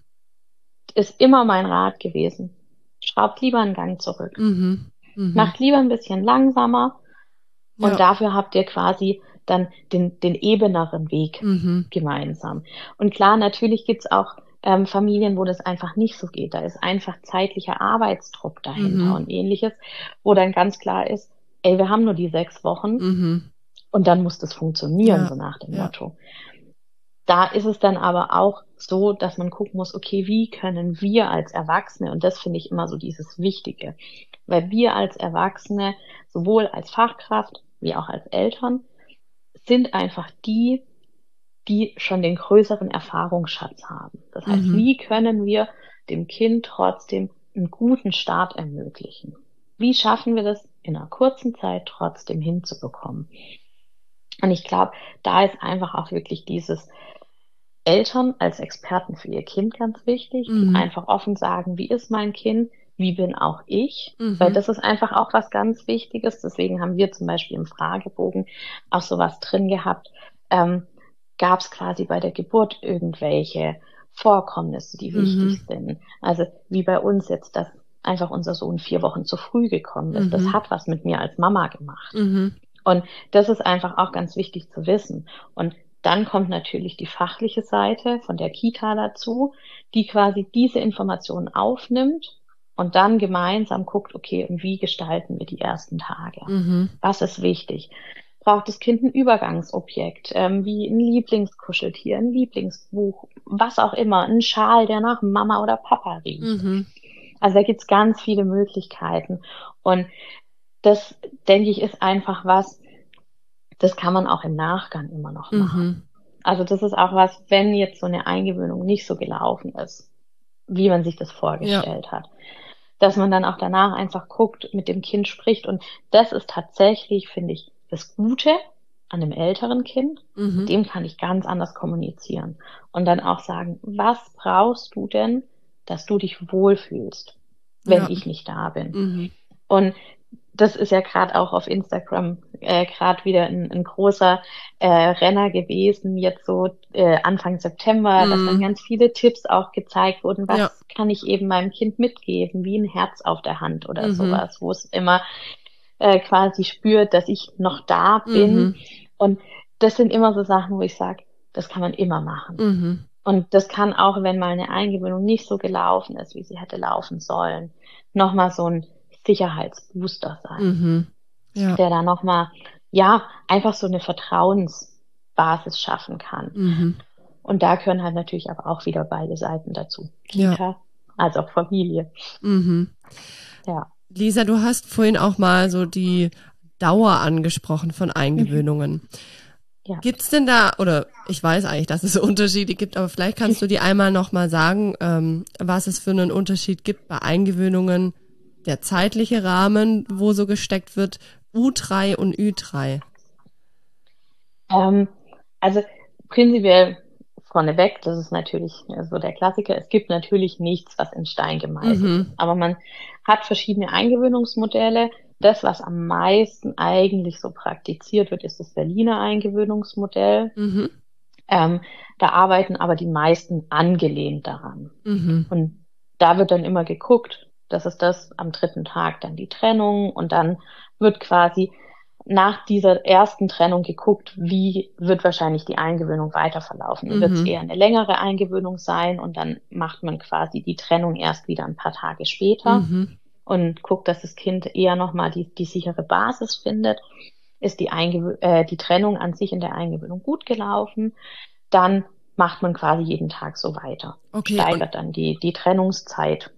[SPEAKER 2] ist immer mein Rat gewesen, schraubt lieber einen Gang zurück. Macht lieber ein bisschen langsamer und dafür habt ihr quasi dann den ebeneren Weg gemeinsam. Und klar, natürlich gibt's auch Familien, wo das einfach nicht so geht. Da ist einfach zeitlicher Arbeitsdruck dahinter und ähnliches, wo dann ganz klar ist, ey, wir haben nur die 6 Wochen und dann muss das funktionieren, so nach dem Motto. Da ist es dann aber auch so, dass man gucken muss, okay, wie können wir als Erwachsene, und das finde ich immer so dieses Wichtige, weil wir als Erwachsene, sowohl als Fachkraft wie auch als Eltern, sind einfach die schon den größeren Erfahrungsschatz haben. Das heißt, wie können wir dem Kind trotzdem einen guten Start ermöglichen? Wie schaffen wir das in einer kurzen Zeit trotzdem hinzubekommen? Und ich glaube, da ist einfach auch wirklich dieses Eltern als Experten für ihr Kind ganz wichtig, die einfach offen sagen, wie ist mein Kind, wie bin auch ich, weil das ist einfach auch was ganz Wichtiges. Deswegen haben wir zum Beispiel im Fragebogen auch sowas drin gehabt, gab es quasi bei der Geburt irgendwelche Vorkommnisse, die wichtig sind. Also wie bei uns jetzt, dass einfach unser Sohn 4 Wochen zu früh gekommen ist. Das hat was mit mir als Mama gemacht. Und das ist einfach auch ganz wichtig zu wissen. Und Dann kommt natürlich die fachliche Seite von der Kita dazu, die quasi diese Informationen aufnimmt und dann gemeinsam guckt, okay, und wie gestalten wir die ersten Tage? Was ist wichtig? Braucht das Kind ein Übergangsobjekt, wie ein Lieblingskuscheltier, ein Lieblingsbuch, was auch immer, ein Schal, der nach Mama oder Papa riecht. Also da gibt's ganz viele Möglichkeiten. Und das, denke ich, ist einfach was, das kann man auch im Nachgang immer noch machen. Also das ist auch was, wenn jetzt so eine Eingewöhnung nicht so gelaufen ist, wie man sich das vorgestellt hat, dass man dann auch danach einfach guckt, mit dem Kind spricht. Und das ist tatsächlich, finde ich, das Gute an einem älteren Kind. Mit dem kann ich ganz anders kommunizieren. Und dann auch sagen, was brauchst du denn, dass du dich wohlfühlst, wenn ich nicht da bin? Und das ist ja gerade auch auf Instagram gerade wieder ein großer Renner gewesen, jetzt so Anfang September, dass dann ganz viele Tipps auch gezeigt wurden, was kann ich eben meinem Kind mitgeben, wie ein Herz auf der Hand oder sowas, wo es immer quasi spürt, dass ich noch da bin. Und das sind immer so Sachen, wo ich sage, das kann man immer machen. Und das kann auch, wenn mal eine Eingewöhnung nicht so gelaufen ist, wie sie hätte laufen sollen, nochmal so ein Sicherheitsbooster sein, der da nochmal, einfach so eine Vertrauensbasis schaffen kann. Und da gehören halt natürlich aber auch wieder beide Seiten dazu. Kita, als auch Familie. Ja.
[SPEAKER 1] Lisa, du hast vorhin auch mal so die Dauer angesprochen von Eingewöhnungen. Gibt's denn da, oder ich weiß eigentlich, dass es Unterschiede gibt, aber vielleicht kannst du die einmal nochmal sagen, was es für einen Unterschied gibt bei Eingewöhnungen, der zeitliche Rahmen, wo so gesteckt wird, U3 und Ü3.
[SPEAKER 2] Also prinzipiell vorneweg, das ist natürlich so der Klassiker, es gibt natürlich nichts, was in Stein gemeißelt ist, aber man hat verschiedene Eingewöhnungsmodelle. Das, was am meisten eigentlich so praktiziert wird, ist das Berliner Eingewöhnungsmodell. Da arbeiten aber die meisten angelehnt daran. Und da wird dann immer geguckt, das ist das am 3. Tag dann die Trennung und dann wird quasi nach dieser ersten Trennung geguckt, wie wird wahrscheinlich die Eingewöhnung weiter verlaufen. Wird es eher eine längere Eingewöhnung sein und dann macht man quasi die Trennung erst wieder ein paar Tage später und guckt, dass das Kind eher nochmal die sichere Basis findet. Ist die Trennung an sich in der Eingewöhnung gut gelaufen, dann macht man quasi jeden Tag so weiter. Steigert dann die Trennungszeit.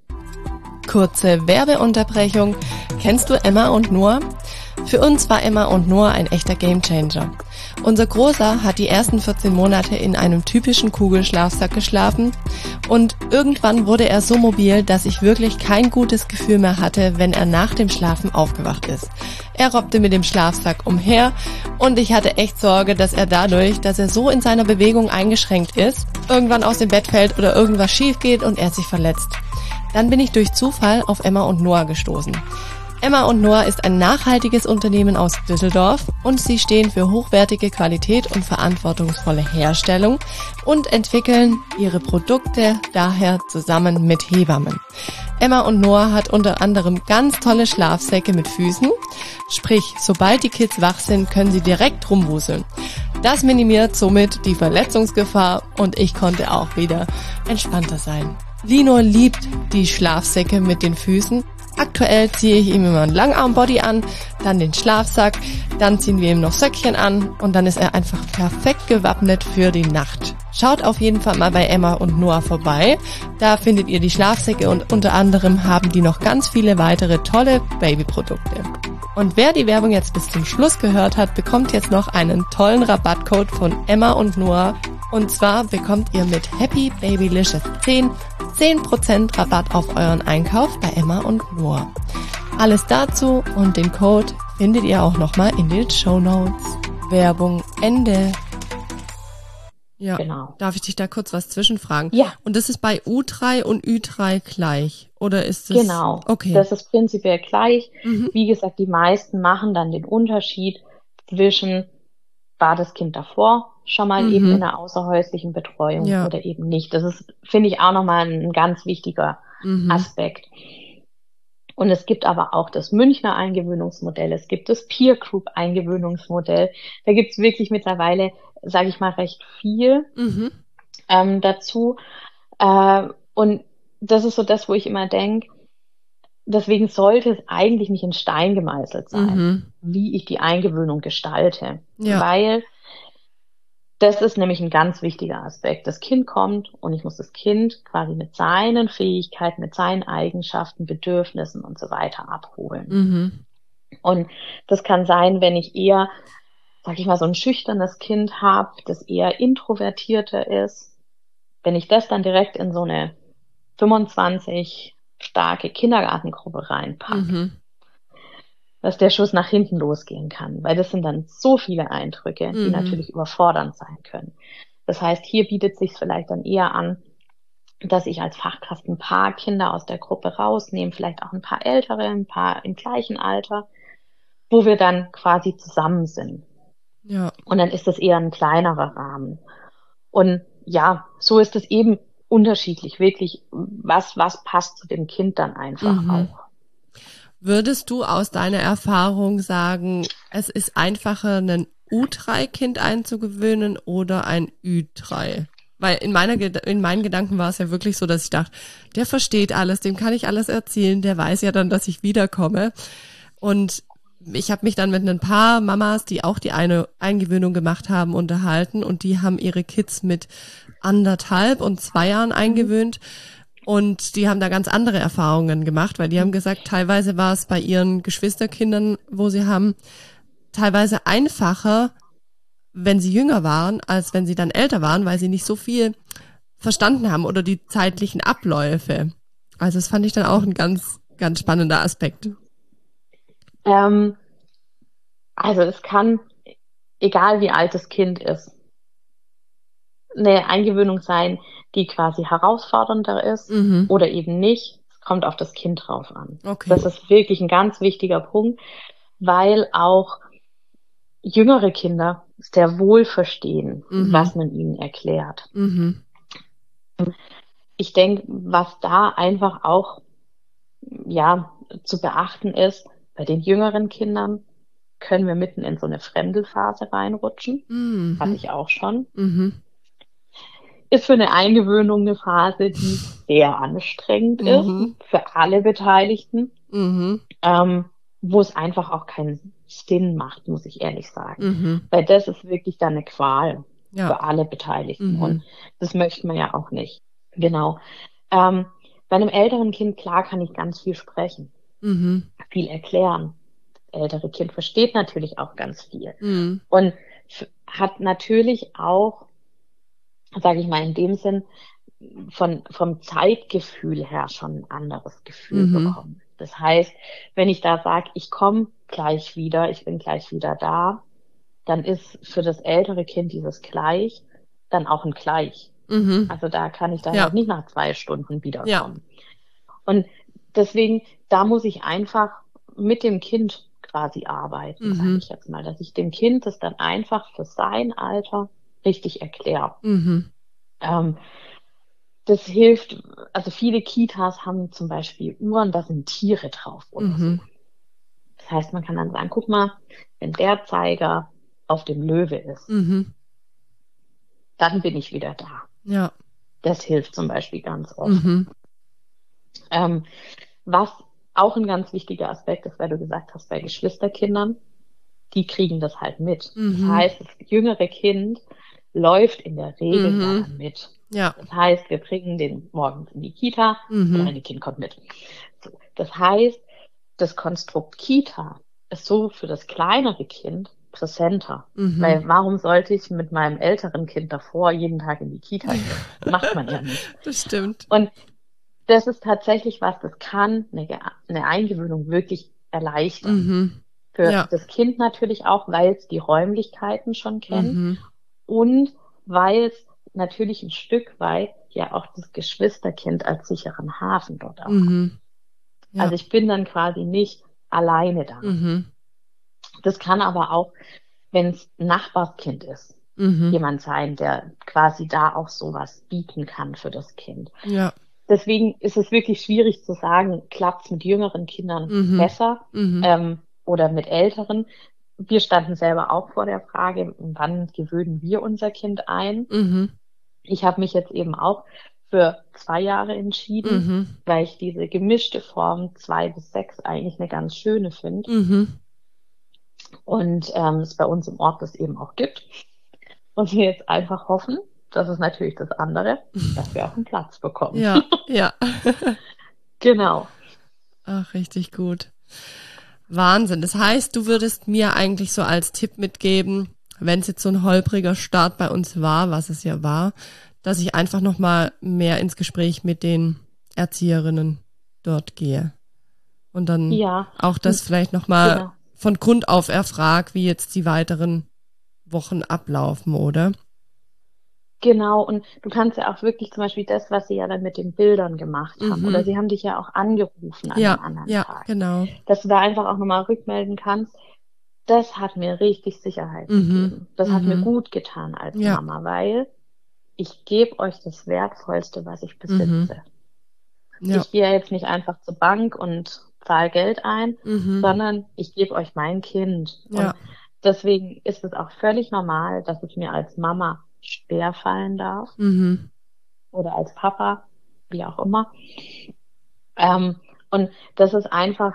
[SPEAKER 1] Kurze Werbeunterbrechung. Kennst du Emma und Noah? Für uns war Emma und Noah ein echter Gamechanger. Unser Großer hat die ersten 14 Monate in einem typischen Kugelschlafsack geschlafen und irgendwann wurde er so mobil, dass ich wirklich kein gutes Gefühl mehr hatte, wenn er nach dem Schlafen aufgewacht ist. Er robbte mit dem Schlafsack umher und ich hatte echt Sorge, dass er dadurch, dass er so in seiner Bewegung eingeschränkt ist, irgendwann aus dem Bett fällt oder irgendwas schief geht und er sich verletzt. Dann bin ich durch Zufall auf Emma und Noah gestoßen. Emma und Noah ist ein nachhaltiges Unternehmen aus Düsseldorf und sie stehen für hochwertige Qualität und verantwortungsvolle Herstellung und entwickeln ihre Produkte daher zusammen mit Hebammen. Emma und Noah hat unter anderem ganz tolle Schlafsäcke mit Füßen, sprich, sobald die Kids wach sind, können sie direkt rumwuseln. Das minimiert somit die Verletzungsgefahr und ich konnte auch wieder entspannter sein. Lino liebt die Schlafsäcke mit den Füßen. Aktuell ziehe ich ihm immer einen Langarmbody an, dann den Schlafsack, dann ziehen wir ihm noch Söckchen an und dann ist er einfach perfekt gewappnet für die Nacht. Schaut auf jeden Fall mal bei Emma und Noah vorbei. Da findet ihr die Schlafsäcke und unter anderem haben die noch ganz viele weitere tolle Babyprodukte. Und wer die Werbung jetzt bis zum Schluss gehört hat, bekommt jetzt noch einen tollen Rabattcode von Emma und Noah. Und zwar bekommt ihr mit Happy Babylicious 10% Rabatt auf euren Einkauf bei Emma und Noah. Alles dazu und den Code findet ihr auch nochmal in den Shownotes. Werbung Ende. Ja, genau. Darf ich dich da kurz was zwischenfragen?
[SPEAKER 2] Ja.
[SPEAKER 1] Und das ist bei U3 und Ü3 gleich? Oder ist es?
[SPEAKER 2] Genau.
[SPEAKER 1] Okay.
[SPEAKER 2] Das ist prinzipiell gleich. Wie gesagt, die meisten machen dann den Unterschied zwischen, war das Kind davor schon mal eben in einer außerhäuslichen Betreuung oder eben nicht. Das ist, finde ich, auch nochmal ein ganz wichtiger Aspekt. Und es gibt aber auch das Münchner Eingewöhnungsmodell, es gibt das Peer Group Eingewöhnungsmodell. Da gibt es wirklich mittlerweile sage ich mal, recht viel dazu. Und das ist so das, wo ich immer denke, deswegen sollte es eigentlich nicht in Stein gemeißelt sein, wie ich die Eingewöhnung gestalte.
[SPEAKER 1] Ja.
[SPEAKER 2] Weil das ist nämlich ein ganz wichtiger Aspekt. Das Kind kommt und ich muss das Kind quasi mit seinen Fähigkeiten, mit seinen Eigenschaften, Bedürfnissen und so weiter abholen. Und das kann sein, wenn ich eher, sag ich mal, so ein schüchternes Kind habe, das eher introvertierter ist. Wenn ich das dann direkt in so eine 25 starke Kindergartengruppe reinpacke, dass der Schuss nach hinten losgehen kann, weil das sind dann so viele Eindrücke, die natürlich überfordernd sein können. Das heißt, hier bietet sich vielleicht dann eher an, dass ich als Fachkraft ein paar Kinder aus der Gruppe rausnehme, vielleicht auch ein paar ältere, ein paar im gleichen Alter, wo wir dann quasi zusammen sind.
[SPEAKER 1] Ja.
[SPEAKER 2] Und dann ist das eher ein kleinerer Rahmen. Und ja, so ist es eben unterschiedlich, wirklich, was passt zu dem Kind dann einfach auch.
[SPEAKER 1] Würdest du aus deiner Erfahrung sagen, es ist einfacher, ein U3-Kind einzugewöhnen oder ein Ü3? Weil in meinen Gedanken war es ja wirklich so, dass ich dachte, der versteht alles, dem kann ich alles erzählen, der weiß ja dann, dass ich wiederkomme. Und ich habe mich dann mit ein paar Mamas, die auch die eine Eingewöhnung gemacht haben, unterhalten und die haben ihre Kids mit 1,5 und 2 Jahren eingewöhnt. Und die haben da ganz andere Erfahrungen gemacht, weil die haben gesagt, teilweise war es bei ihren Geschwisterkindern, wo sie haben, teilweise einfacher, wenn sie jünger waren, als wenn sie dann älter waren, weil sie nicht so viel verstanden haben oder die zeitlichen Abläufe. Also das fand ich dann auch ein ganz, ganz spannender Aspekt.
[SPEAKER 2] Also es kann, egal wie alt das Kind ist, eine Eingewöhnung sein, die quasi herausfordernder ist oder eben nicht. Es kommt auf das Kind drauf an.
[SPEAKER 1] Okay.
[SPEAKER 2] Das ist wirklich ein ganz wichtiger Punkt, weil auch jüngere Kinder sehr wohl verstehen, was man ihnen erklärt. Ich denke, was da einfach auch zu beachten ist, bei den jüngeren Kindern können wir mitten in so eine Fremdelphase reinrutschen. Hatte ich auch schon. Ist für eine Eingewöhnung eine Phase, die sehr anstrengend ist für alle Beteiligten, wo es einfach auch keinen Sinn macht, muss ich ehrlich sagen. Weil das ist wirklich dann eine Qual für alle Beteiligten und das möchte man ja auch nicht. Genau. Bei einem älteren Kind, klar, kann ich ganz viel sprechen, viel erklären. Das ältere Kind versteht natürlich auch ganz viel und hat natürlich auch, sage ich mal, in dem Sinn vom Zeitgefühl her schon ein anderes Gefühl bekommen. Das heißt, wenn ich da sage, ich komme gleich wieder, ich bin gleich wieder da, dann ist für das ältere Kind dieses Gleich dann auch ein Gleich. Also da kann ich dann halt nicht nach 2 Stunden wiederkommen. Und deswegen, da muss ich einfach mit dem Kind quasi arbeiten, sage ich jetzt mal, dass ich dem Kind das dann einfach für sein Alter richtig erkläre. Das hilft, also viele Kitas haben zum Beispiel Uhren, da sind Tiere drauf oder so. Das heißt, man kann dann sagen, guck mal, wenn der Zeiger auf dem Löwe ist, dann bin ich wieder da.
[SPEAKER 1] Ja.
[SPEAKER 2] Das hilft zum Beispiel ganz oft. Was auch ein ganz wichtiger Aspekt ist, weil du gesagt hast, bei Geschwisterkindern, die kriegen das halt mit. Das heißt, das jüngere Kind läuft in der Regel dann mit.
[SPEAKER 1] Ja.
[SPEAKER 2] Das heißt, wir bringen den morgens in die Kita und ein Kind kommt mit. So. Das heißt, das Konstrukt Kita ist so für das kleinere Kind präsenter. Weil warum sollte ich mit meinem älteren Kind davor jeden Tag in die Kita gehen? Das macht man ja nicht.
[SPEAKER 1] Das stimmt.
[SPEAKER 2] Und das ist tatsächlich was, das kann eine Eingewöhnung wirklich erleichtern. Für das Kind natürlich auch, weil es die Räumlichkeiten schon kennt und weil es natürlich ein Stück weit ja auch das Geschwisterkind als sicheren Hafen dort auch hat. Ja. Also ich bin dann quasi nicht alleine da. Das kann aber auch, wenn es ein Nachbarskind ist, jemand sein, der quasi da auch sowas bieten kann für das Kind.
[SPEAKER 1] Ja.
[SPEAKER 2] Deswegen ist es wirklich schwierig zu sagen, klappt es mit jüngeren Kindern besser oder mit älteren, wir standen selber auch vor der Frage, wann gewöhnen wir unser Kind ein?
[SPEAKER 1] Mhm.
[SPEAKER 2] Ich habe mich jetzt eben auch für 2 Jahre entschieden,
[SPEAKER 1] Mhm.
[SPEAKER 2] weil ich diese gemischte Form 2 bis 6 eigentlich eine ganz schöne finde.
[SPEAKER 1] Mhm.
[SPEAKER 2] Und es bei uns im Ort das eben auch gibt. Und wir jetzt einfach hoffen, das ist natürlich das andere, dass wir auch einen Platz bekommen.
[SPEAKER 1] Ja, ja.
[SPEAKER 2] Genau.
[SPEAKER 1] Ach, richtig gut. Wahnsinn. Das heißt, du würdest mir eigentlich so als Tipp mitgeben, wenn es jetzt so ein holpriger Start bei uns war, was es ja war, dass ich einfach nochmal mehr ins Gespräch mit den Erzieherinnen dort gehe. Und dann
[SPEAKER 2] Ja,
[SPEAKER 1] auch das vielleicht nochmal
[SPEAKER 2] genau.
[SPEAKER 1] von Grund auf erfrag, wie jetzt die weiteren Wochen ablaufen, oder?
[SPEAKER 2] Genau, und du kannst ja auch wirklich zum Beispiel das, was sie ja dann mit den Bildern gemacht haben, oder
[SPEAKER 1] Mhm.
[SPEAKER 2] sie haben dich ja auch angerufen an
[SPEAKER 1] Ja,
[SPEAKER 2] einem anderen
[SPEAKER 1] ja,
[SPEAKER 2] Tag,
[SPEAKER 1] genau.
[SPEAKER 2] dass du da einfach auch nochmal rückmelden kannst, das hat mir richtig Sicherheit
[SPEAKER 1] Mhm.
[SPEAKER 2] gegeben. Das hat mir
[SPEAKER 1] Mhm.
[SPEAKER 2] gut getan als
[SPEAKER 1] Ja.
[SPEAKER 2] Mama, weil ich gebe euch das Wertvollste, was ich
[SPEAKER 1] Mhm.
[SPEAKER 2] besitze.
[SPEAKER 1] Ja.
[SPEAKER 2] Ich gehe ja jetzt nicht einfach zur Bank und zahle Geld ein,
[SPEAKER 1] Mhm.
[SPEAKER 2] sondern ich gebe euch mein Kind. Und
[SPEAKER 1] Ja.
[SPEAKER 2] deswegen ist es auch völlig normal, dass es mir als Mama schwer fallen darf
[SPEAKER 1] Mhm.
[SPEAKER 2] oder als Papa, wie auch immer. Und das ist einfach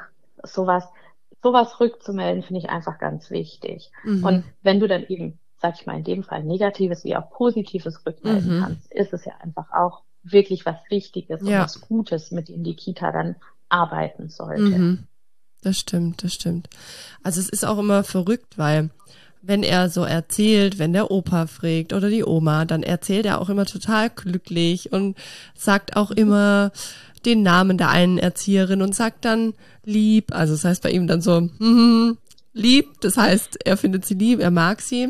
[SPEAKER 2] sowas rückzumelden, finde ich einfach ganz wichtig.
[SPEAKER 1] Mhm.
[SPEAKER 2] Und wenn du dann eben, sag ich mal, in dem Fall Negatives wie auch Positives rückmelden
[SPEAKER 1] Mhm.
[SPEAKER 2] kannst, ist es ja einfach auch wirklich was Wichtiges und
[SPEAKER 1] Ja.
[SPEAKER 2] was Gutes, mit dem die Kita dann arbeiten sollte.
[SPEAKER 1] Mhm. Das stimmt, das stimmt. Also es ist auch immer verrückt, weil wenn er so erzählt, wenn der Opa fragt oder die Oma, dann erzählt er auch immer total glücklich und sagt auch immer den Namen der einen Erzieherin und sagt dann lieb. Also das heißt bei ihm dann so, lieb. Das heißt, er findet sie lieb, er mag sie.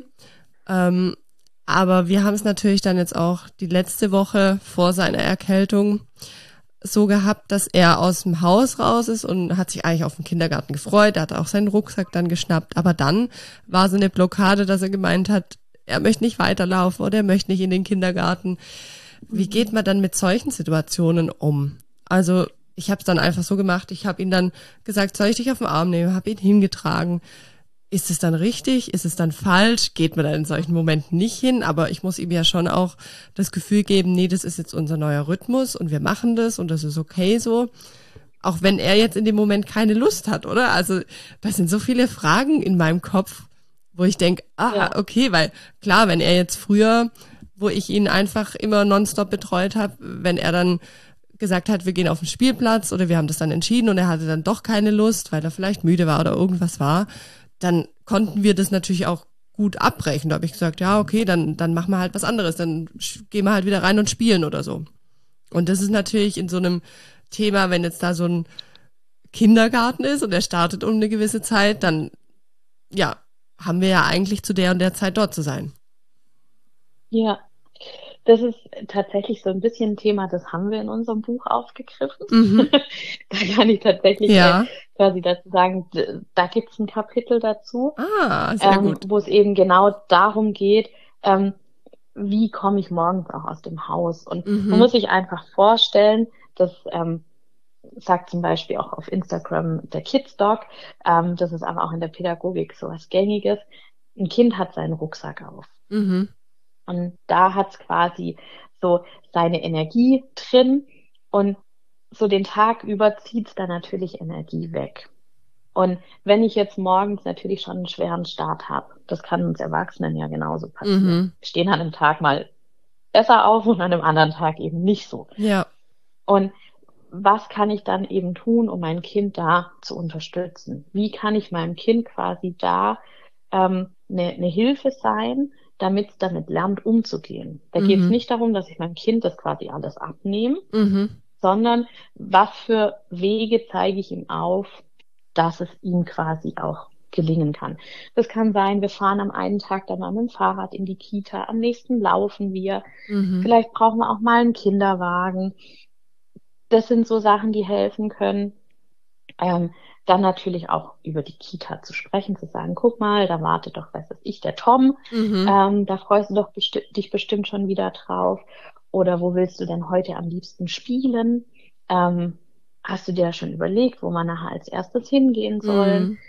[SPEAKER 1] Aber wir haben es natürlich dann jetzt auch die letzte Woche vor seiner Erkältung so gehabt, dass er aus dem Haus raus ist und hat sich eigentlich auf den Kindergarten gefreut. Er hat auch seinen Rucksack dann geschnappt. Aber dann war so eine Blockade, dass er gemeint hat, er möchte nicht weiterlaufen oder er möchte nicht in den Kindergarten. Wie geht man dann mit solchen Situationen um? Also ich habe es dann einfach so gemacht, ich habe ihn dann gesagt, soll ich dich auf den Arm nehmen, habe ihn hingetragen. Ist es dann richtig? Ist es dann falsch? Geht man dann in solchen Momenten nicht hin? Aber ich muss ihm ja schon auch das Gefühl geben, nee, das ist jetzt unser neuer Rhythmus und wir machen das und das ist okay so. Auch wenn er jetzt in dem Moment keine Lust hat, oder? Also das sind so viele Fragen in meinem Kopf, wo ich denke,
[SPEAKER 2] Ja,
[SPEAKER 1] okay, weil klar, wenn er jetzt früher, wo ich ihn einfach immer nonstop betreut habe, wenn er dann gesagt hat, wir gehen auf den Spielplatz oder wir haben das dann entschieden und er hatte dann doch keine Lust, weil er vielleicht müde war oder irgendwas war, dann konnten wir das natürlich auch gut abbrechen. Da habe ich gesagt, ja, okay, dann machen wir halt was anderes, dann gehen wir halt wieder rein und spielen oder so. Und das ist natürlich in so einem Thema, wenn jetzt da so ein Kindergarten ist und er startet um eine gewisse Zeit, dann ja, haben wir ja eigentlich zu der und der Zeit dort zu sein.
[SPEAKER 2] ja. Das ist tatsächlich so ein bisschen ein Thema, das haben wir in unserem Buch aufgegriffen.
[SPEAKER 1] Mhm.
[SPEAKER 2] Da kann ich tatsächlich
[SPEAKER 1] Ja.
[SPEAKER 2] quasi dazu sagen, da gibt es ein Kapitel dazu,
[SPEAKER 1] Sehr gut.
[SPEAKER 2] wo es eben genau darum geht, wie komme ich morgens auch aus dem Haus. Und man
[SPEAKER 1] Mhm.
[SPEAKER 2] muss sich einfach vorstellen, dass sagt zum Beispiel auch auf Instagram der Kids Dog, das ist aber auch in der Pädagogik sowas Gängiges. Ein Kind hat seinen Rucksack auf.
[SPEAKER 1] Mhm.
[SPEAKER 2] Und da hat's quasi so seine Energie drin und so den Tag über zieht's da natürlich Energie weg. Und wenn ich jetzt morgens natürlich schon einen schweren Start habe, das kann uns Erwachsenen ja genauso passieren.
[SPEAKER 1] Mhm.
[SPEAKER 2] Wir stehen an einem Tag mal besser auf und an einem anderen Tag eben nicht so.
[SPEAKER 1] Ja.
[SPEAKER 2] Und was kann ich dann eben tun, um mein Kind da zu unterstützen? Wie kann ich meinem Kind quasi da eine Hilfe sein, damit es damit lernt, umzugehen? Da geht es
[SPEAKER 1] Mhm.
[SPEAKER 2] nicht darum, dass ich meinem Kind das quasi alles abnehme,
[SPEAKER 1] Mhm.
[SPEAKER 2] sondern was für Wege zeige ich ihm auf, dass es ihm quasi auch gelingen kann. Das kann sein, wir fahren am einen Tag dann mal mit dem Fahrrad in die Kita, am nächsten laufen wir.
[SPEAKER 1] Mhm.
[SPEAKER 2] Vielleicht brauchen wir auch mal einen Kinderwagen. Das sind so Sachen, die helfen können. Ähm, Dann natürlich auch über die Kita zu sprechen, zu sagen, guck mal, da wartet doch, was weiß ich, der Tom,
[SPEAKER 1] Mhm.
[SPEAKER 2] da freust du doch dich bestimmt schon wieder drauf. Oder wo willst du denn heute am liebsten spielen? Hast du dir schon überlegt, wo wir nachher als erstes hingehen sollen?
[SPEAKER 1] Mhm.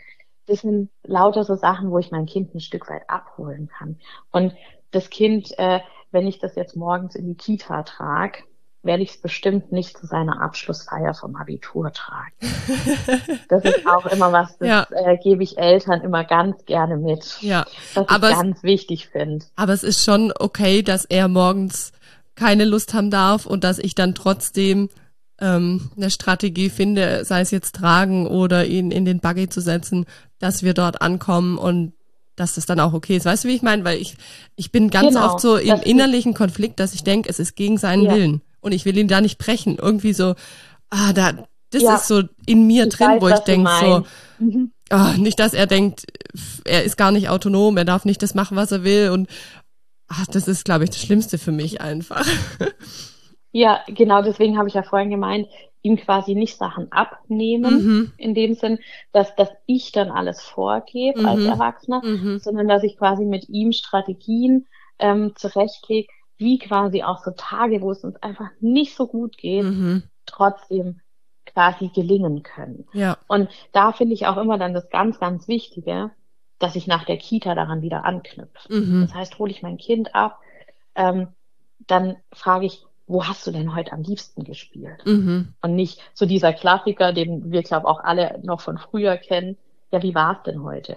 [SPEAKER 2] das sind lauter so Sachen, wo ich mein Kind ein Stück weit abholen kann. Und das Kind, wenn ich das jetzt morgens in die Kita trage, werde ich es bestimmt nicht zu seiner Abschlussfeier vom Abitur tragen. Das ist auch immer was, das gebe ich Eltern immer ganz gerne mit,
[SPEAKER 1] Ja,
[SPEAKER 2] was ich ganz wichtig finde.
[SPEAKER 1] Aber es ist schon okay, dass er morgens keine Lust haben darf und dass ich dann trotzdem eine Strategie finde, sei es jetzt tragen oder ihn in den Buggy zu setzen, dass wir dort ankommen und dass das dann auch okay ist. Weißt du, wie ich meine? Weil ich bin ganz oft so im innerlichen Konflikt, dass ich denke, es ist gegen seinen Willen und ich will ihn da nicht brechen. Irgendwie so, das ist so in mir drin, wo ich denke so, nicht, dass er denkt, er ist gar nicht autonom, er darf nicht das machen, was er will und das ist, glaube ich, das Schlimmste für mich einfach.
[SPEAKER 2] Ja, genau, deswegen habe ich ja vorhin gemeint, ihm quasi nicht Sachen abnehmen, in dem Sinn, dass ich dann alles vorgebe als Erwachsener, sondern dass ich quasi mit ihm Strategien zurechtlege, wie quasi auch so Tage, wo es uns einfach nicht so gut geht, trotzdem quasi gelingen können.
[SPEAKER 1] Ja.
[SPEAKER 2] Und da finde ich auch immer dann das ganz, ganz Wichtige, dass ich nach der Kita daran wieder anknüpfe. Das heißt, hole ich mein Kind ab, dann frage ich, wo hast du denn heute am liebsten gespielt? Und nicht so dieser Klassiker, den wir, glaube ich, auch alle noch von früher kennen. Ja, wie war es denn heute?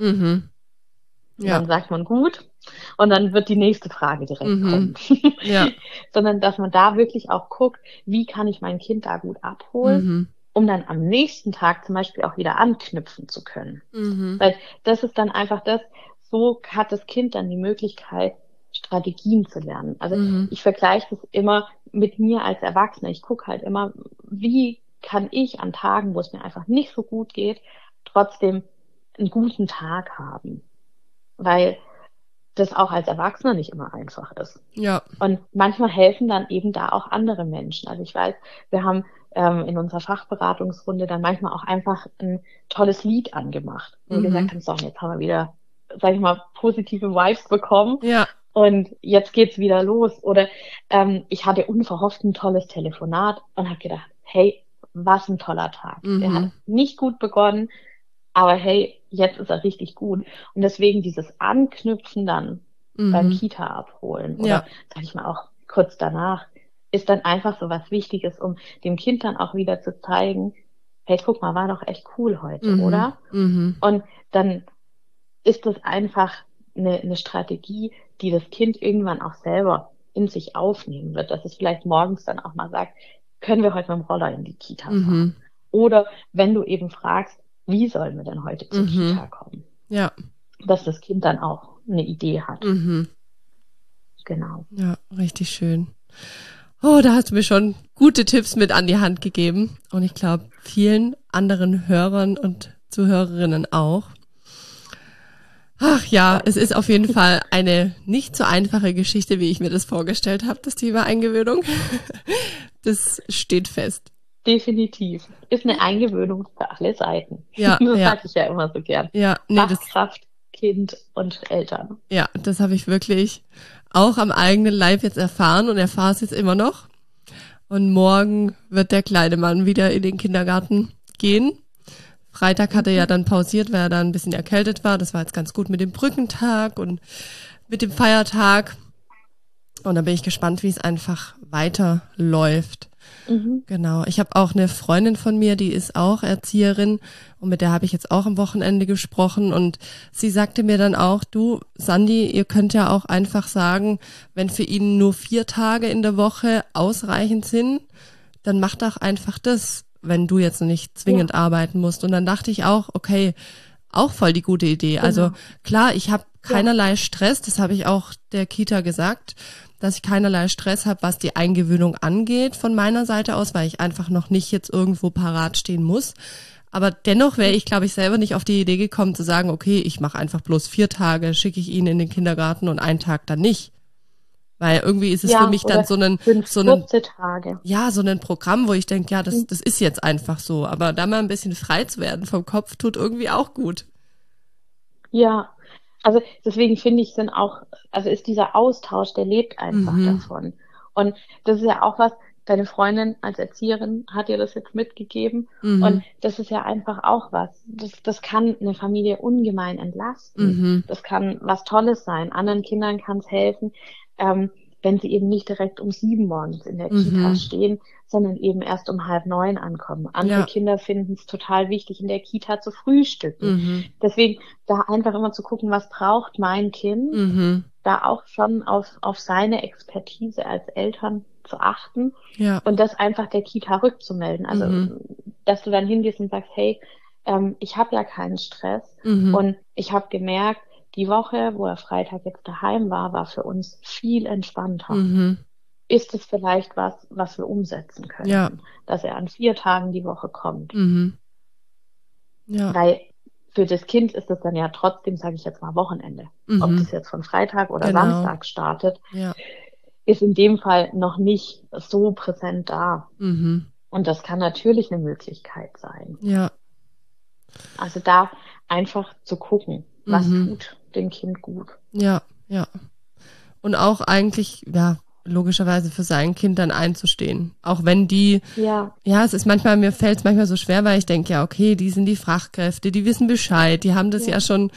[SPEAKER 2] Ja. Dann sagt man gut und dann wird die nächste Frage direkt kommen.
[SPEAKER 1] Ja.
[SPEAKER 2] Sondern, dass man da wirklich auch guckt, wie kann ich mein Kind da gut abholen, um dann am nächsten Tag zum Beispiel auch wieder anknüpfen zu können. Weil das ist dann einfach das, so hat das Kind dann die Möglichkeit, Strategien zu lernen. Also ich vergleiche das immer mit mir als Erwachsener. Ich gucke halt immer, wie kann ich an Tagen, wo es mir einfach nicht so gut geht, trotzdem einen guten Tag haben. Weil das auch als Erwachsener nicht immer einfach ist.
[SPEAKER 1] Ja.
[SPEAKER 2] Und manchmal helfen dann eben da auch andere Menschen. Also ich weiß, wir haben in unserer Fachberatungsrunde dann manchmal auch einfach ein tolles Lied angemacht. Und wir gesagt haben, so, jetzt haben wir wieder, sag ich mal, positive Vibes bekommen.
[SPEAKER 1] Ja.
[SPEAKER 2] Und jetzt geht's wieder los. Oder ich hatte unverhofft ein tolles Telefonat und habe gedacht, hey, was ein toller Tag. Der hat nicht gut begonnen, aber hey, jetzt ist er richtig gut. Und deswegen dieses Anknüpfen dann beim Kita abholen oder, sag ich mal, auch kurz danach, ist dann einfach so was Wichtiges, um dem Kind dann auch wieder zu zeigen, hey, guck mal, war doch echt cool heute, oder? Und dann ist das einfach eine Strategie, die das Kind irgendwann auch selber in sich aufnehmen wird, dass es vielleicht morgens dann auch mal sagt, können wir heute mit dem Roller in die Kita fahren? Oder wenn du eben fragst, wie sollen wir denn heute zur Kita kommen?
[SPEAKER 1] Ja.
[SPEAKER 2] Dass das Kind dann auch eine Idee hat. Genau.
[SPEAKER 1] Ja, richtig schön. Oh, da hast du mir schon gute Tipps mit an die Hand gegeben. Und ich glaube, vielen anderen Hörern und Zuhörerinnen auch. Ach ja, es ist auf jeden Fall eine nicht so einfache Geschichte, wie ich mir das vorgestellt habe, das Thema Eingewöhnung. Das steht fest.
[SPEAKER 2] Definitiv. Ist eine Eingewöhnung für alle Seiten.
[SPEAKER 1] Ja,
[SPEAKER 2] das sage ich ja immer so gern.
[SPEAKER 1] Ja,
[SPEAKER 2] Fachkraft, Kind und Eltern.
[SPEAKER 1] Ja, das habe ich wirklich auch am eigenen Leib jetzt erfahren und erfahre es jetzt immer noch. Und morgen wird der kleine Mann wieder in den Kindergarten gehen. Freitag hat er ja dann pausiert, weil er dann ein bisschen erkältet war. Das war jetzt ganz gut mit dem Brückentag und mit dem Feiertag. Und da bin ich gespannt, wie es einfach weiterläuft. Genau. Ich habe auch eine Freundin von mir, die ist auch Erzieherin und mit der habe ich jetzt auch am Wochenende gesprochen und sie sagte mir dann auch, du, Sandy, ihr könnt ja auch einfach sagen, wenn für ihn nur 4 Tage in der Woche ausreichend sind, dann mach doch einfach das, wenn du jetzt nicht zwingend arbeiten musst. Und dann dachte ich auch, okay, auch voll die gute Idee. Genau. Also klar, ich habe keinerlei Stress, das habe ich auch der Kita gesagt, dass ich keinerlei Stress habe, was die Eingewöhnung angeht von meiner Seite aus, weil ich einfach noch nicht jetzt irgendwo parat stehen muss. Aber dennoch wäre ich, glaube ich, selber nicht auf die Idee gekommen zu sagen, okay, ich mache einfach bloß 4 Tage, schicke ich ihn in den Kindergarten und 1 Tag dann nicht. Weil irgendwie ist es für mich dann so ein
[SPEAKER 2] Tage.
[SPEAKER 1] Ja, so ein Programm, wo ich denke, ja, das ist jetzt einfach so. Aber da mal ein bisschen frei zu werden vom Kopf, tut irgendwie auch gut.
[SPEAKER 2] Ja, also deswegen finde ich ist dieser Austausch, der lebt einfach davon. Und das ist ja auch was, deine Freundin als Erzieherin hat dir das jetzt mitgegeben.
[SPEAKER 1] Mhm.
[SPEAKER 2] Und das ist ja einfach auch was. Das kann eine Familie ungemein entlasten.
[SPEAKER 1] Mhm.
[SPEAKER 2] Das kann was Tolles sein. Anderen Kindern kann es helfen, wenn sie eben nicht direkt um 7 morgens in der Kita stehen, sondern eben erst um 8:30 ankommen. Andere Kinder finden es total wichtig, in der Kita zu frühstücken. Deswegen da einfach immer zu gucken, was braucht mein Kind, da auch schon auf seine Expertise als Eltern zu achten und das einfach der Kita rückzumelden. Also, dass du dann hingehst und sagst, hey, ich habe ja keinen Stress und ich habe gemerkt, die Woche, wo er Freitag jetzt daheim war, war für uns viel entspannter. Ist es vielleicht was wir umsetzen können, dass er an 4 Tagen die Woche kommt?
[SPEAKER 1] Ja.
[SPEAKER 2] Weil für das Kind ist es dann ja trotzdem, sage ich jetzt mal, Wochenende. Ob das jetzt von Freitag oder
[SPEAKER 1] Genau.
[SPEAKER 2] Samstag startet,
[SPEAKER 1] Ja.
[SPEAKER 2] ist in dem Fall noch nicht so präsent da.
[SPEAKER 1] Mhm.
[SPEAKER 2] Und das kann natürlich eine Möglichkeit sein.
[SPEAKER 1] Ja.
[SPEAKER 2] Also da einfach zu gucken, was tut dem Kind gut.
[SPEAKER 1] Ja, ja. Und auch eigentlich, ja, logischerweise für sein Kind dann einzustehen. Auch wenn die, ja, es ist manchmal, mir fällt es manchmal so schwer, weil ich denke, ja, okay, die sind die Fachkräfte, die wissen Bescheid, die haben das ja schon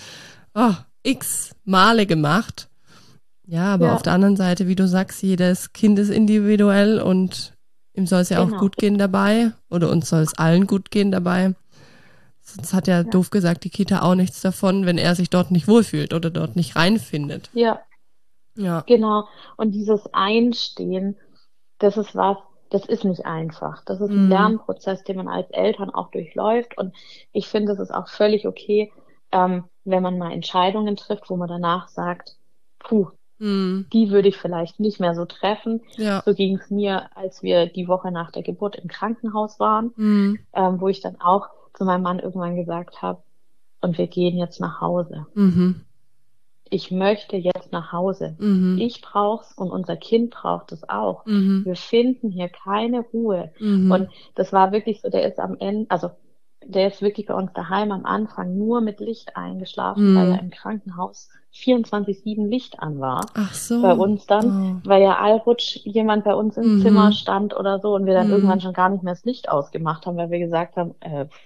[SPEAKER 1] x Male gemacht. Ja, aber auf der anderen Seite, wie du sagst, jedes Kind ist individuell und ihm soll es ja auch gut gehen dabei oder uns soll es allen gut gehen dabei. Sonst hat ja doof gesagt die Kita auch nichts davon, wenn er sich dort nicht wohlfühlt oder dort nicht reinfindet.
[SPEAKER 2] Ja. Genau. Und dieses Einstehen, das ist nicht einfach. Das ist ein Lernprozess, den man als Eltern auch durchläuft. Und ich finde, es ist auch völlig okay, wenn man mal Entscheidungen trifft, wo man danach sagt, die würde ich vielleicht nicht mehr so treffen.
[SPEAKER 1] Ja.
[SPEAKER 2] So ging es mir, als wir die Woche nach der Geburt im Krankenhaus waren, wo ich dann auch zu meinem Mann irgendwann gesagt habe, und wir gehen jetzt nach Hause. Ich möchte jetzt nach Hause. Ich brauch's und unser Kind braucht es auch. Wir finden hier keine Ruhe. Und das war wirklich so, der ist am Ende, also der ist wirklich bei uns daheim am Anfang nur mit Licht eingeschlafen, weil ja im Krankenhaus 24/7 Licht an war.
[SPEAKER 1] Ach so.
[SPEAKER 2] Bei uns dann, weil ja allrutsch jemand bei uns im Zimmer stand oder so und wir dann irgendwann schon gar nicht mehr das Licht ausgemacht haben, weil wir gesagt haben,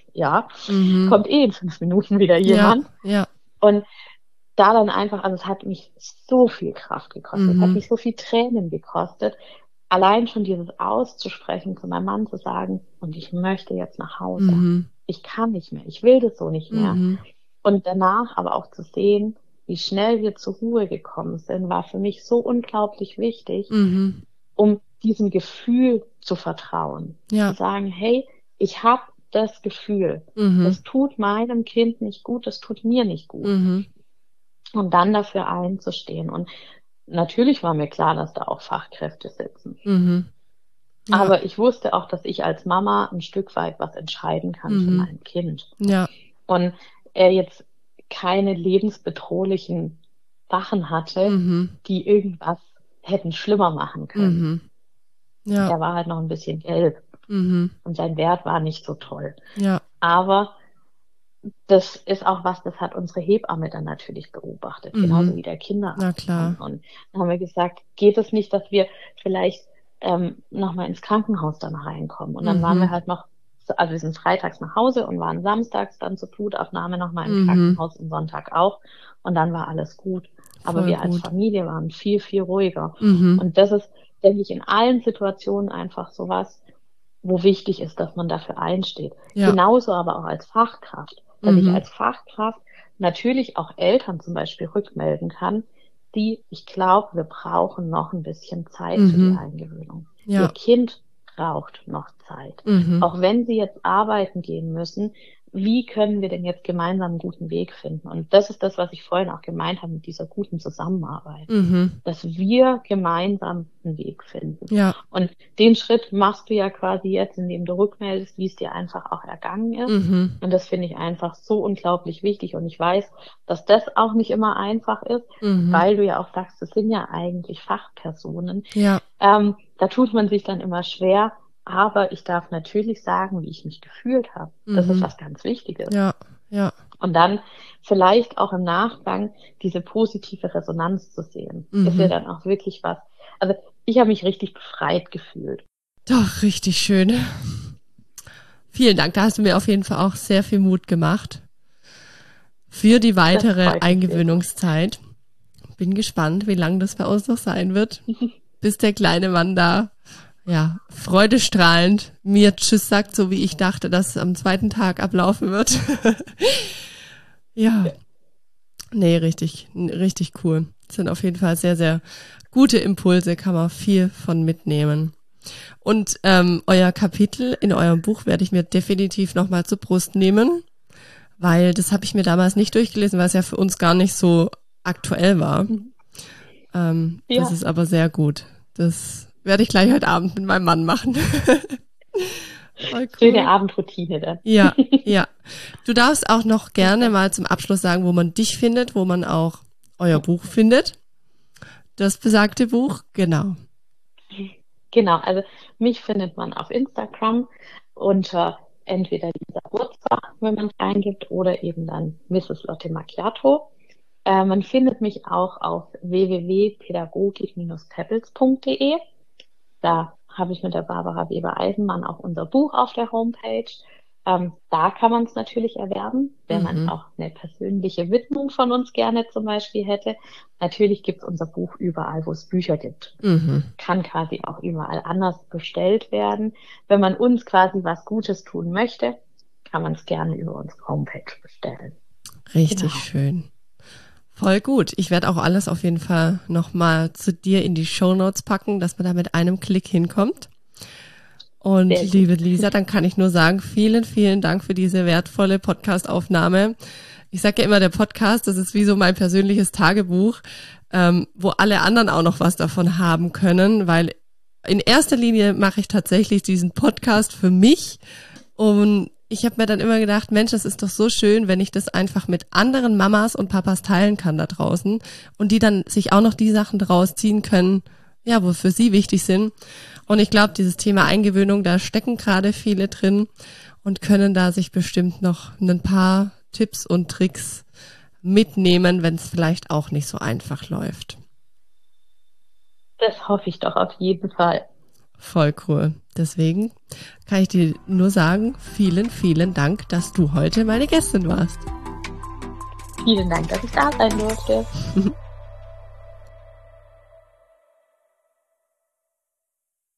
[SPEAKER 2] kommt in 5 Minuten wieder jemand.
[SPEAKER 1] Ja.
[SPEAKER 2] Und da dann einfach, also es hat mich so viel Kraft gekostet, es hat mich so viel Tränen gekostet, allein schon dieses auszusprechen, zu meinem Mann zu sagen, und ich möchte jetzt nach Hause. Ich kann nicht mehr, ich will das so nicht mehr. Und danach aber auch zu sehen, wie schnell wir zur Ruhe gekommen sind, war für mich so unglaublich wichtig, um diesem Gefühl zu vertrauen. Zu sagen, hey, ich habe das Gefühl, das tut meinem Kind nicht gut, das tut mir nicht gut. Und dann dafür einzustehen. Und natürlich war mir klar, dass da auch Fachkräfte sitzen. Aber ich wusste auch, dass ich als Mama ein Stück weit was entscheiden kann für mein Kind.
[SPEAKER 1] Ja.
[SPEAKER 2] Und er jetzt keine lebensbedrohlichen Sachen hatte, die irgendwas hätten schlimmer machen können.
[SPEAKER 1] Ja.
[SPEAKER 2] Er war halt noch ein bisschen gelb. Und sein Wert war nicht so toll.
[SPEAKER 1] Ja.
[SPEAKER 2] Aber das ist auch was, das hat unsere Hebamme dann natürlich beobachtet, genauso wie der Kinderarzt.
[SPEAKER 1] Na klar.
[SPEAKER 2] Und dann haben wir gesagt, geht es nicht, dass wir vielleicht nochmal ins Krankenhaus dann reinkommen? Und dann waren wir halt noch, also wir sind freitags nach Hause und waren samstags dann zur Blutabnahme nochmal im Krankenhaus und Sonntag auch. Und dann war alles gut. Aber
[SPEAKER 1] Voll
[SPEAKER 2] wir als
[SPEAKER 1] gut.
[SPEAKER 2] Familie waren viel, viel ruhiger. Und das ist, denke ich, in allen Situationen einfach sowas, wo wichtig ist, dass man dafür einsteht.
[SPEAKER 1] Ja.
[SPEAKER 2] Genauso aber auch als Fachkraft. Dass ich als Fachkraft natürlich auch Eltern zum Beispiel rückmelden kann, ich glaube, wir brauchen noch ein bisschen Zeit für die Eingewöhnung.
[SPEAKER 1] Ja.
[SPEAKER 2] Ihr Kind braucht noch Zeit. Auch wenn sie jetzt arbeiten gehen müssen, wie können wir denn jetzt gemeinsam einen guten Weg finden? Und das ist das, was ich vorhin auch gemeint habe mit dieser guten Zusammenarbeit. Dass wir gemeinsam einen Weg finden.
[SPEAKER 1] Ja.
[SPEAKER 2] Und den Schritt machst du ja quasi jetzt, indem du rückmeldest, wie es dir einfach auch ergangen ist. Und das finde ich einfach so unglaublich wichtig. Und ich weiß, dass das auch nicht immer einfach ist, weil du ja auch sagst, das sind ja eigentlich Fachpersonen.
[SPEAKER 1] Ja.
[SPEAKER 2] Da tut man sich dann immer schwer. Aber ich darf natürlich sagen, wie ich mich gefühlt habe. Das ist was ganz Wichtiges.
[SPEAKER 1] Ja. Ja.
[SPEAKER 2] Und dann vielleicht auch im Nachgang diese positive Resonanz zu sehen. Ist ja dann auch wirklich was. Also ich habe mich richtig befreit gefühlt.
[SPEAKER 1] Doch, richtig schön. Vielen Dank, da hast du mir auf jeden Fall auch sehr viel Mut gemacht für die weitere Eingewöhnungszeit. Bin gespannt, wie lang das bei uns noch sein wird, bis der kleine Mann da, ja, freudestrahlend mir Tschüss sagt, so wie ich dachte, dass es am zweiten Tag ablaufen wird. Ja, nee, richtig cool. Das sind auf jeden Fall sehr, sehr gute Impulse, kann man viel von mitnehmen. Und euer Kapitel in eurem Buch werde ich mir definitiv nochmal zur Brust nehmen, weil das habe ich mir damals nicht durchgelesen, weil es ja für uns gar nicht so aktuell war. Das ist aber sehr gut. Das werde ich gleich heute Abend mit meinem Mann machen.
[SPEAKER 2] Cool. Schöne Abendroutine dann.
[SPEAKER 1] Ja. Du darfst auch noch gerne mal zum Abschluss sagen, wo man dich findet, wo man auch euer Buch findet. Das besagte Buch, genau.
[SPEAKER 2] Genau, also mich findet man auf Instagram unter entweder Lisa Wurzbach, wenn man es eingibt, oder eben dann Mrs. Lotte Macchiato. Man findet mich auch auf www.pädagogik-pebbles.de. Da habe ich mit der Barbara Weber-Eisenmann auch unser Buch auf der Homepage. Da kann man es natürlich erwerben, wenn man auch eine persönliche Widmung von uns gerne zum Beispiel hätte. Natürlich gibt es unser Buch überall, wo es Bücher gibt. Kann quasi auch überall anders bestellt werden. Wenn man uns quasi was Gutes tun möchte, kann man es gerne über unsere Homepage bestellen.
[SPEAKER 1] Richtig schön. Voll gut. Ich werde auch alles auf jeden Fall nochmal zu dir in die Shownotes packen, dass man da mit einem Klick hinkommt. Und liebe Lisa, dann kann ich nur sagen, vielen, vielen Dank für diese wertvolle Podcast-Aufnahme. Ich sage ja immer, der Podcast, das ist wie so mein persönliches Tagebuch, wo alle anderen auch noch was davon haben können, weil in erster Linie mache ich tatsächlich diesen Podcast für mich. Und ich habe mir dann immer gedacht, Mensch, das ist doch so schön, wenn ich das einfach mit anderen Mamas und Papas teilen kann da draußen und die dann sich auch noch die Sachen draus ziehen können, ja, wo für sie wichtig sind. Und ich glaube, dieses Thema Eingewöhnung, da stecken gerade viele drin und können da sich bestimmt noch ein paar Tipps und Tricks mitnehmen, wenn es vielleicht auch nicht so einfach läuft.
[SPEAKER 2] Das hoffe ich doch auf jeden Fall.
[SPEAKER 1] Voll cool. Deswegen kann ich dir nur sagen, vielen, vielen Dank, dass du heute meine Gästin warst.
[SPEAKER 2] Vielen Dank, dass ich da sein durfte.